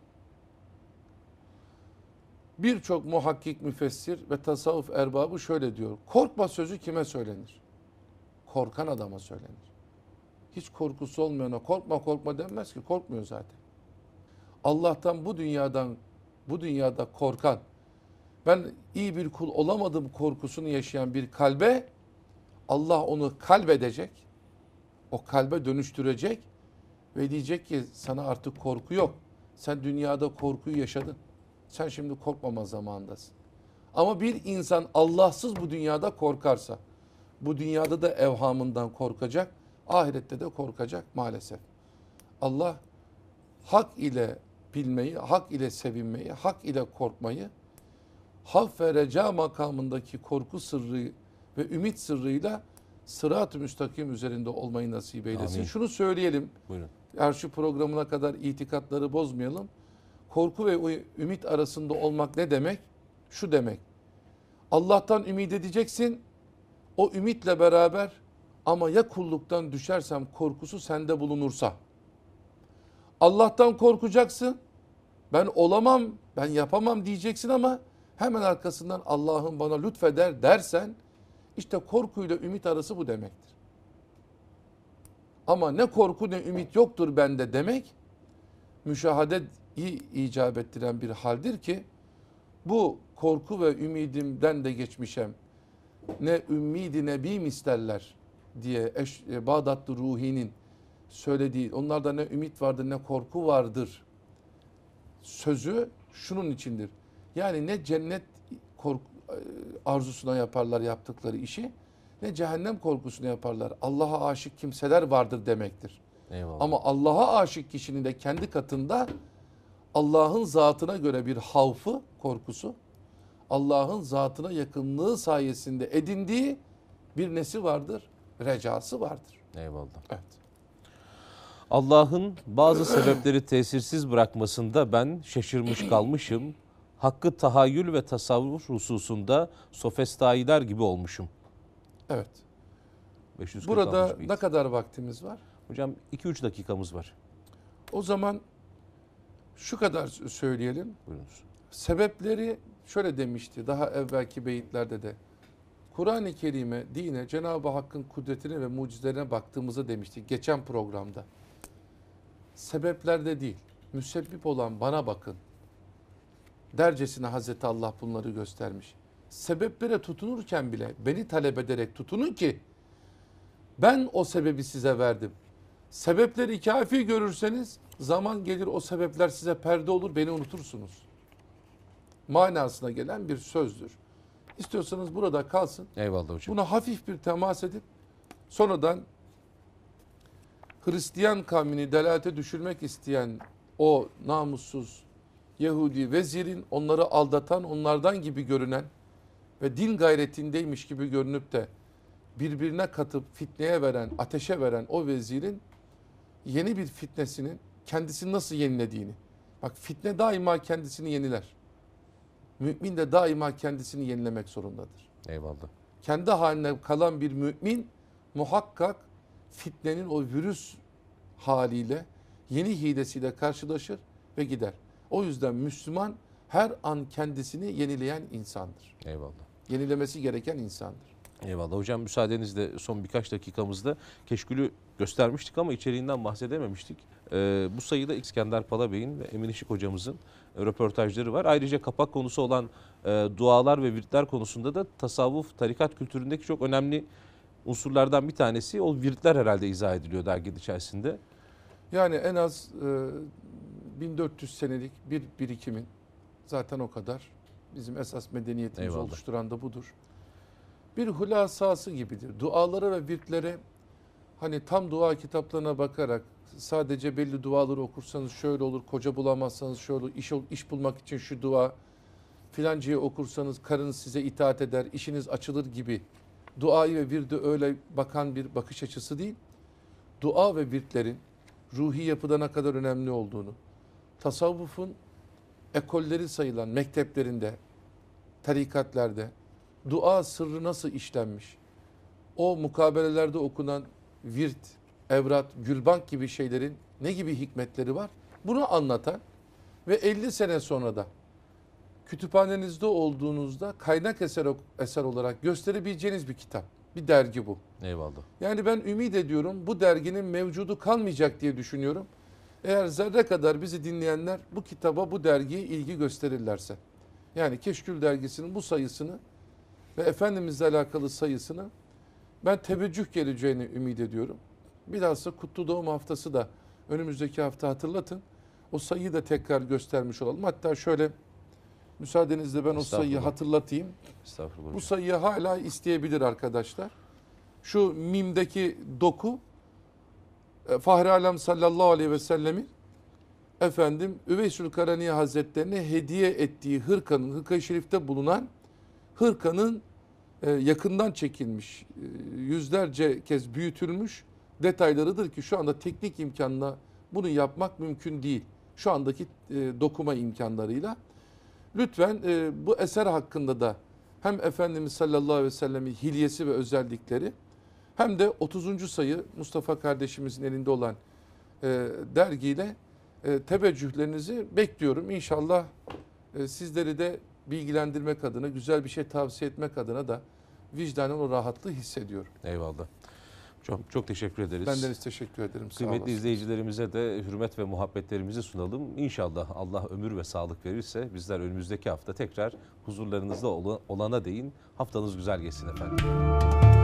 Birçok muhakkik müfessir ve tasavvuf erbabı şöyle diyor. Korkma sözü kime söylenir? Korkan adama söylenir. Hiç korkusu olmayana korkma korkma denmez ki, korkmuyor zaten. Allah'tan bu dünyadan bu dünyada korkan, ben iyi bir kul olamadım korkusunu yaşayan bir kalbe Allah onu kalbedecek, o kalbe dönüştürecek ve diyecek ki sana artık korku yok. Sen dünyada korkuyu yaşadın. Sen şimdi korkmama zamanındasın. Ama bir insan Allahsız bu dünyada korkarsa, bu dünyada da evhamından korkacak, ahirette de korkacak maalesef. Allah hak ile bilmeyi, hak ile sevinmeyi, hak ile korkmayı, havf ve reca makamındaki korku sırrı ve ümit sırrıyla sırat-ı müstakim üzerinde olmayı nasip eylesin. Amin. Şunu söyleyelim, Buyurun. eğer şu programına kadar itikatları bozmayalım. Korku ve ümit arasında olmak ne demek? Şu demek: Allah'tan ümit edeceksin, o ümitle beraber, ama ya kulluktan düşersem korkusu sende bulunursa. Allah'tan korkacaksın, ben olamam, ben yapamam diyeceksin ama hemen arkasından Allah'ım bana lütfeder dersen, işte korkuyla ümit arası bu demektir. Ama ne korku ne ümit yoktur bende demek, müşahadeyi icap ettiren bir haldir ki, bu korku ve ümidimden de geçmişem, ne ümmidi nebim isterler diye Eş, e, Bağdatlı Ruhi'nin söylediği, onlarda ne ümit vardır ne korku vardır sözü şunun içindir. Yani ne cennet korku, arzusuna yaparlar yaptıkları işi, ne cehennem korkusuna yaparlar. Allah'a aşık kimseler vardır demektir. Eyvallah. Ama Allah'a aşık kişinin de kendi katında Allah'ın zatına göre bir havfı, korkusu, Allah'ın zatına yakınlığı sayesinde edindiği bir nesi vardır? Recası vardır. Eyvallah. Evet. Allah'ın bazı sebepleri tesirsiz bırakmasında ben şaşırmış kalmışım. Hakkı tahayyül ve tasavvur hususunda sofistailer gibi olmuşum. Evet. beş yüz kırk Burada altıncı beyit. ne kadar vaktimiz var? Hocam iki üç dakikamız var. O zaman şu kadar söyleyelim. Buyurunuz. Sebepleri şöyle demişti daha evvelki beyitlerde de. Kur'an-ı Kerim'e, dine, Cenab-ı Hakk'ın kudretine ve mucizelerine baktığımızda demiştik geçen programda. Sebeplerde değil, müsebbip olan bana bakın dercesine Hazreti Allah bunları göstermiş. Sebeplere tutunurken bile beni talep ederek tutunun ki ben o sebebi size verdim. Sebepleri kafi görürseniz zaman gelir o sebepler size perde olur, beni unutursunuz. Manasına gelen bir sözdür. İstiyorsanız burada kalsın. Eyvallah hocam. Buna hafif bir temas edip sonradan Hristiyan kavmini delalete düşürmek isteyen o namussuz Yahudi vezirin onları aldatan, onlardan gibi görünen ve din gayretindeymiş gibi görünüp de birbirine katıp fitneye veren, ateşe veren o vezirin yeni bir fitnesinin kendisini nasıl yenilediğini. Bak, fitne daima kendisini yeniler. Mümin de daima kendisini yenilemek zorundadır. Eyvallah. Kendi haline kalan bir mümin muhakkak fitnenin o virüs haliyle, yeni hilesiyle karşılaşır ve gider. O yüzden Müslüman her an kendisini yenileyen insandır. Eyvallah. Yenilemesi gereken insandır. Eyvallah. Hocam müsaadenizle son birkaç dakikamızda keşkülü göstermiştik ama içeriğinden bahsedememiştik. Ee, bu sayıda İskender Palabey'in ve Emin Işık hocamızın röportajları var. Ayrıca kapak konusu olan e, dualar ve virtler konusunda da tasavvuf, tarikat kültüründeki çok önemli unsurlardan bir tanesi o virtler herhalde izah ediliyor derginin içerisinde. Yani en az e, bin dört yüz senelik bir birikimin, zaten o kadar, bizim esas medeniyetimizi Eyvallah. oluşturan da budur. Bir hulasası gibidir. Dualara ve virtlere hani tam dua kitaplarına bakarak sadece belli duaları okursanız şöyle olur, koca bulamazsanız şöyle olur, iş, iş bulmak için şu dua, filancayı okursanız karınız size itaat eder, işiniz açılır gibi duayı ve virde öyle bakan bir bakış açısı değil. Dua ve virtlerin ruhi yapıda ne kadar önemli olduğunu, tasavvufun ekolleri sayılan mekteplerinde, tarikatlerde dua sırrı nasıl işlenmiş, o mukabelelerde okunan virt, evrat, gülbank gibi şeylerin ne gibi hikmetleri var, bunu anlatan ve elli sene sonra da kütüphanenizde olduğunuzda kaynak eser, eser olarak gösterebileceğiniz bir kitap, bir dergi bu. Eyvallah. Yani ben ümit ediyorum bu derginin mevcudu kalmayacak diye düşünüyorum. Eğer zerre kadar bizi dinleyenler bu kitaba, bu dergiye ilgi gösterirlerse. Yani Keşkül dergisinin bu sayısını ve Efendimizle alakalı sayısını ben teveccüh geleceğini ümit ediyorum. Bilhassa Kutlu Doğum Haftası da önümüzdeki hafta hatırlatın. O sayıyı da tekrar göstermiş olalım. Hatta şöyle müsaadenizle ben o sayıyı hatırlatayım. Estağfurullah. Bu sayıyı hala isteyebilir arkadaşlar. Şu mimdeki doku e, Fahri Alem sallallahu aleyhi ve sellemin efendim Üveysül Karani Hazretlerine hediye ettiği hırkanın, hırka-i şerifte bulunan hırkanın e, yakından çekilmiş, e, yüzlerce kez büyütülmüş detaylarıdır ki şu anda teknik imkanla bunu yapmak mümkün değil. Şu andaki e, dokuma imkanlarıyla. Lütfen e, bu eser hakkında da hem Efendimiz sallallahu aleyhi ve sellemin hilyesi ve özellikleri hem de otuzuncu sayı Mustafa kardeşimizin elinde olan e, dergiyle e, teveccühlerinizi bekliyorum. İnşallah e, sizleri de bilgilendirmek adına, güzel bir şey tavsiye etmek adına da vicdanen o rahatlığı hissediyorum. Eyvallah. Çok çok teşekkür ederiz. Ben de teşekkür ederim. Sağ Kıymetli olasın. izleyicilerimize de hürmet ve muhabbetlerimizi sunalım. İnşallah Allah ömür ve sağlık verirse bizler önümüzdeki hafta tekrar huzurlarınızda olana değin. Haftanız güzel geçsin efendim.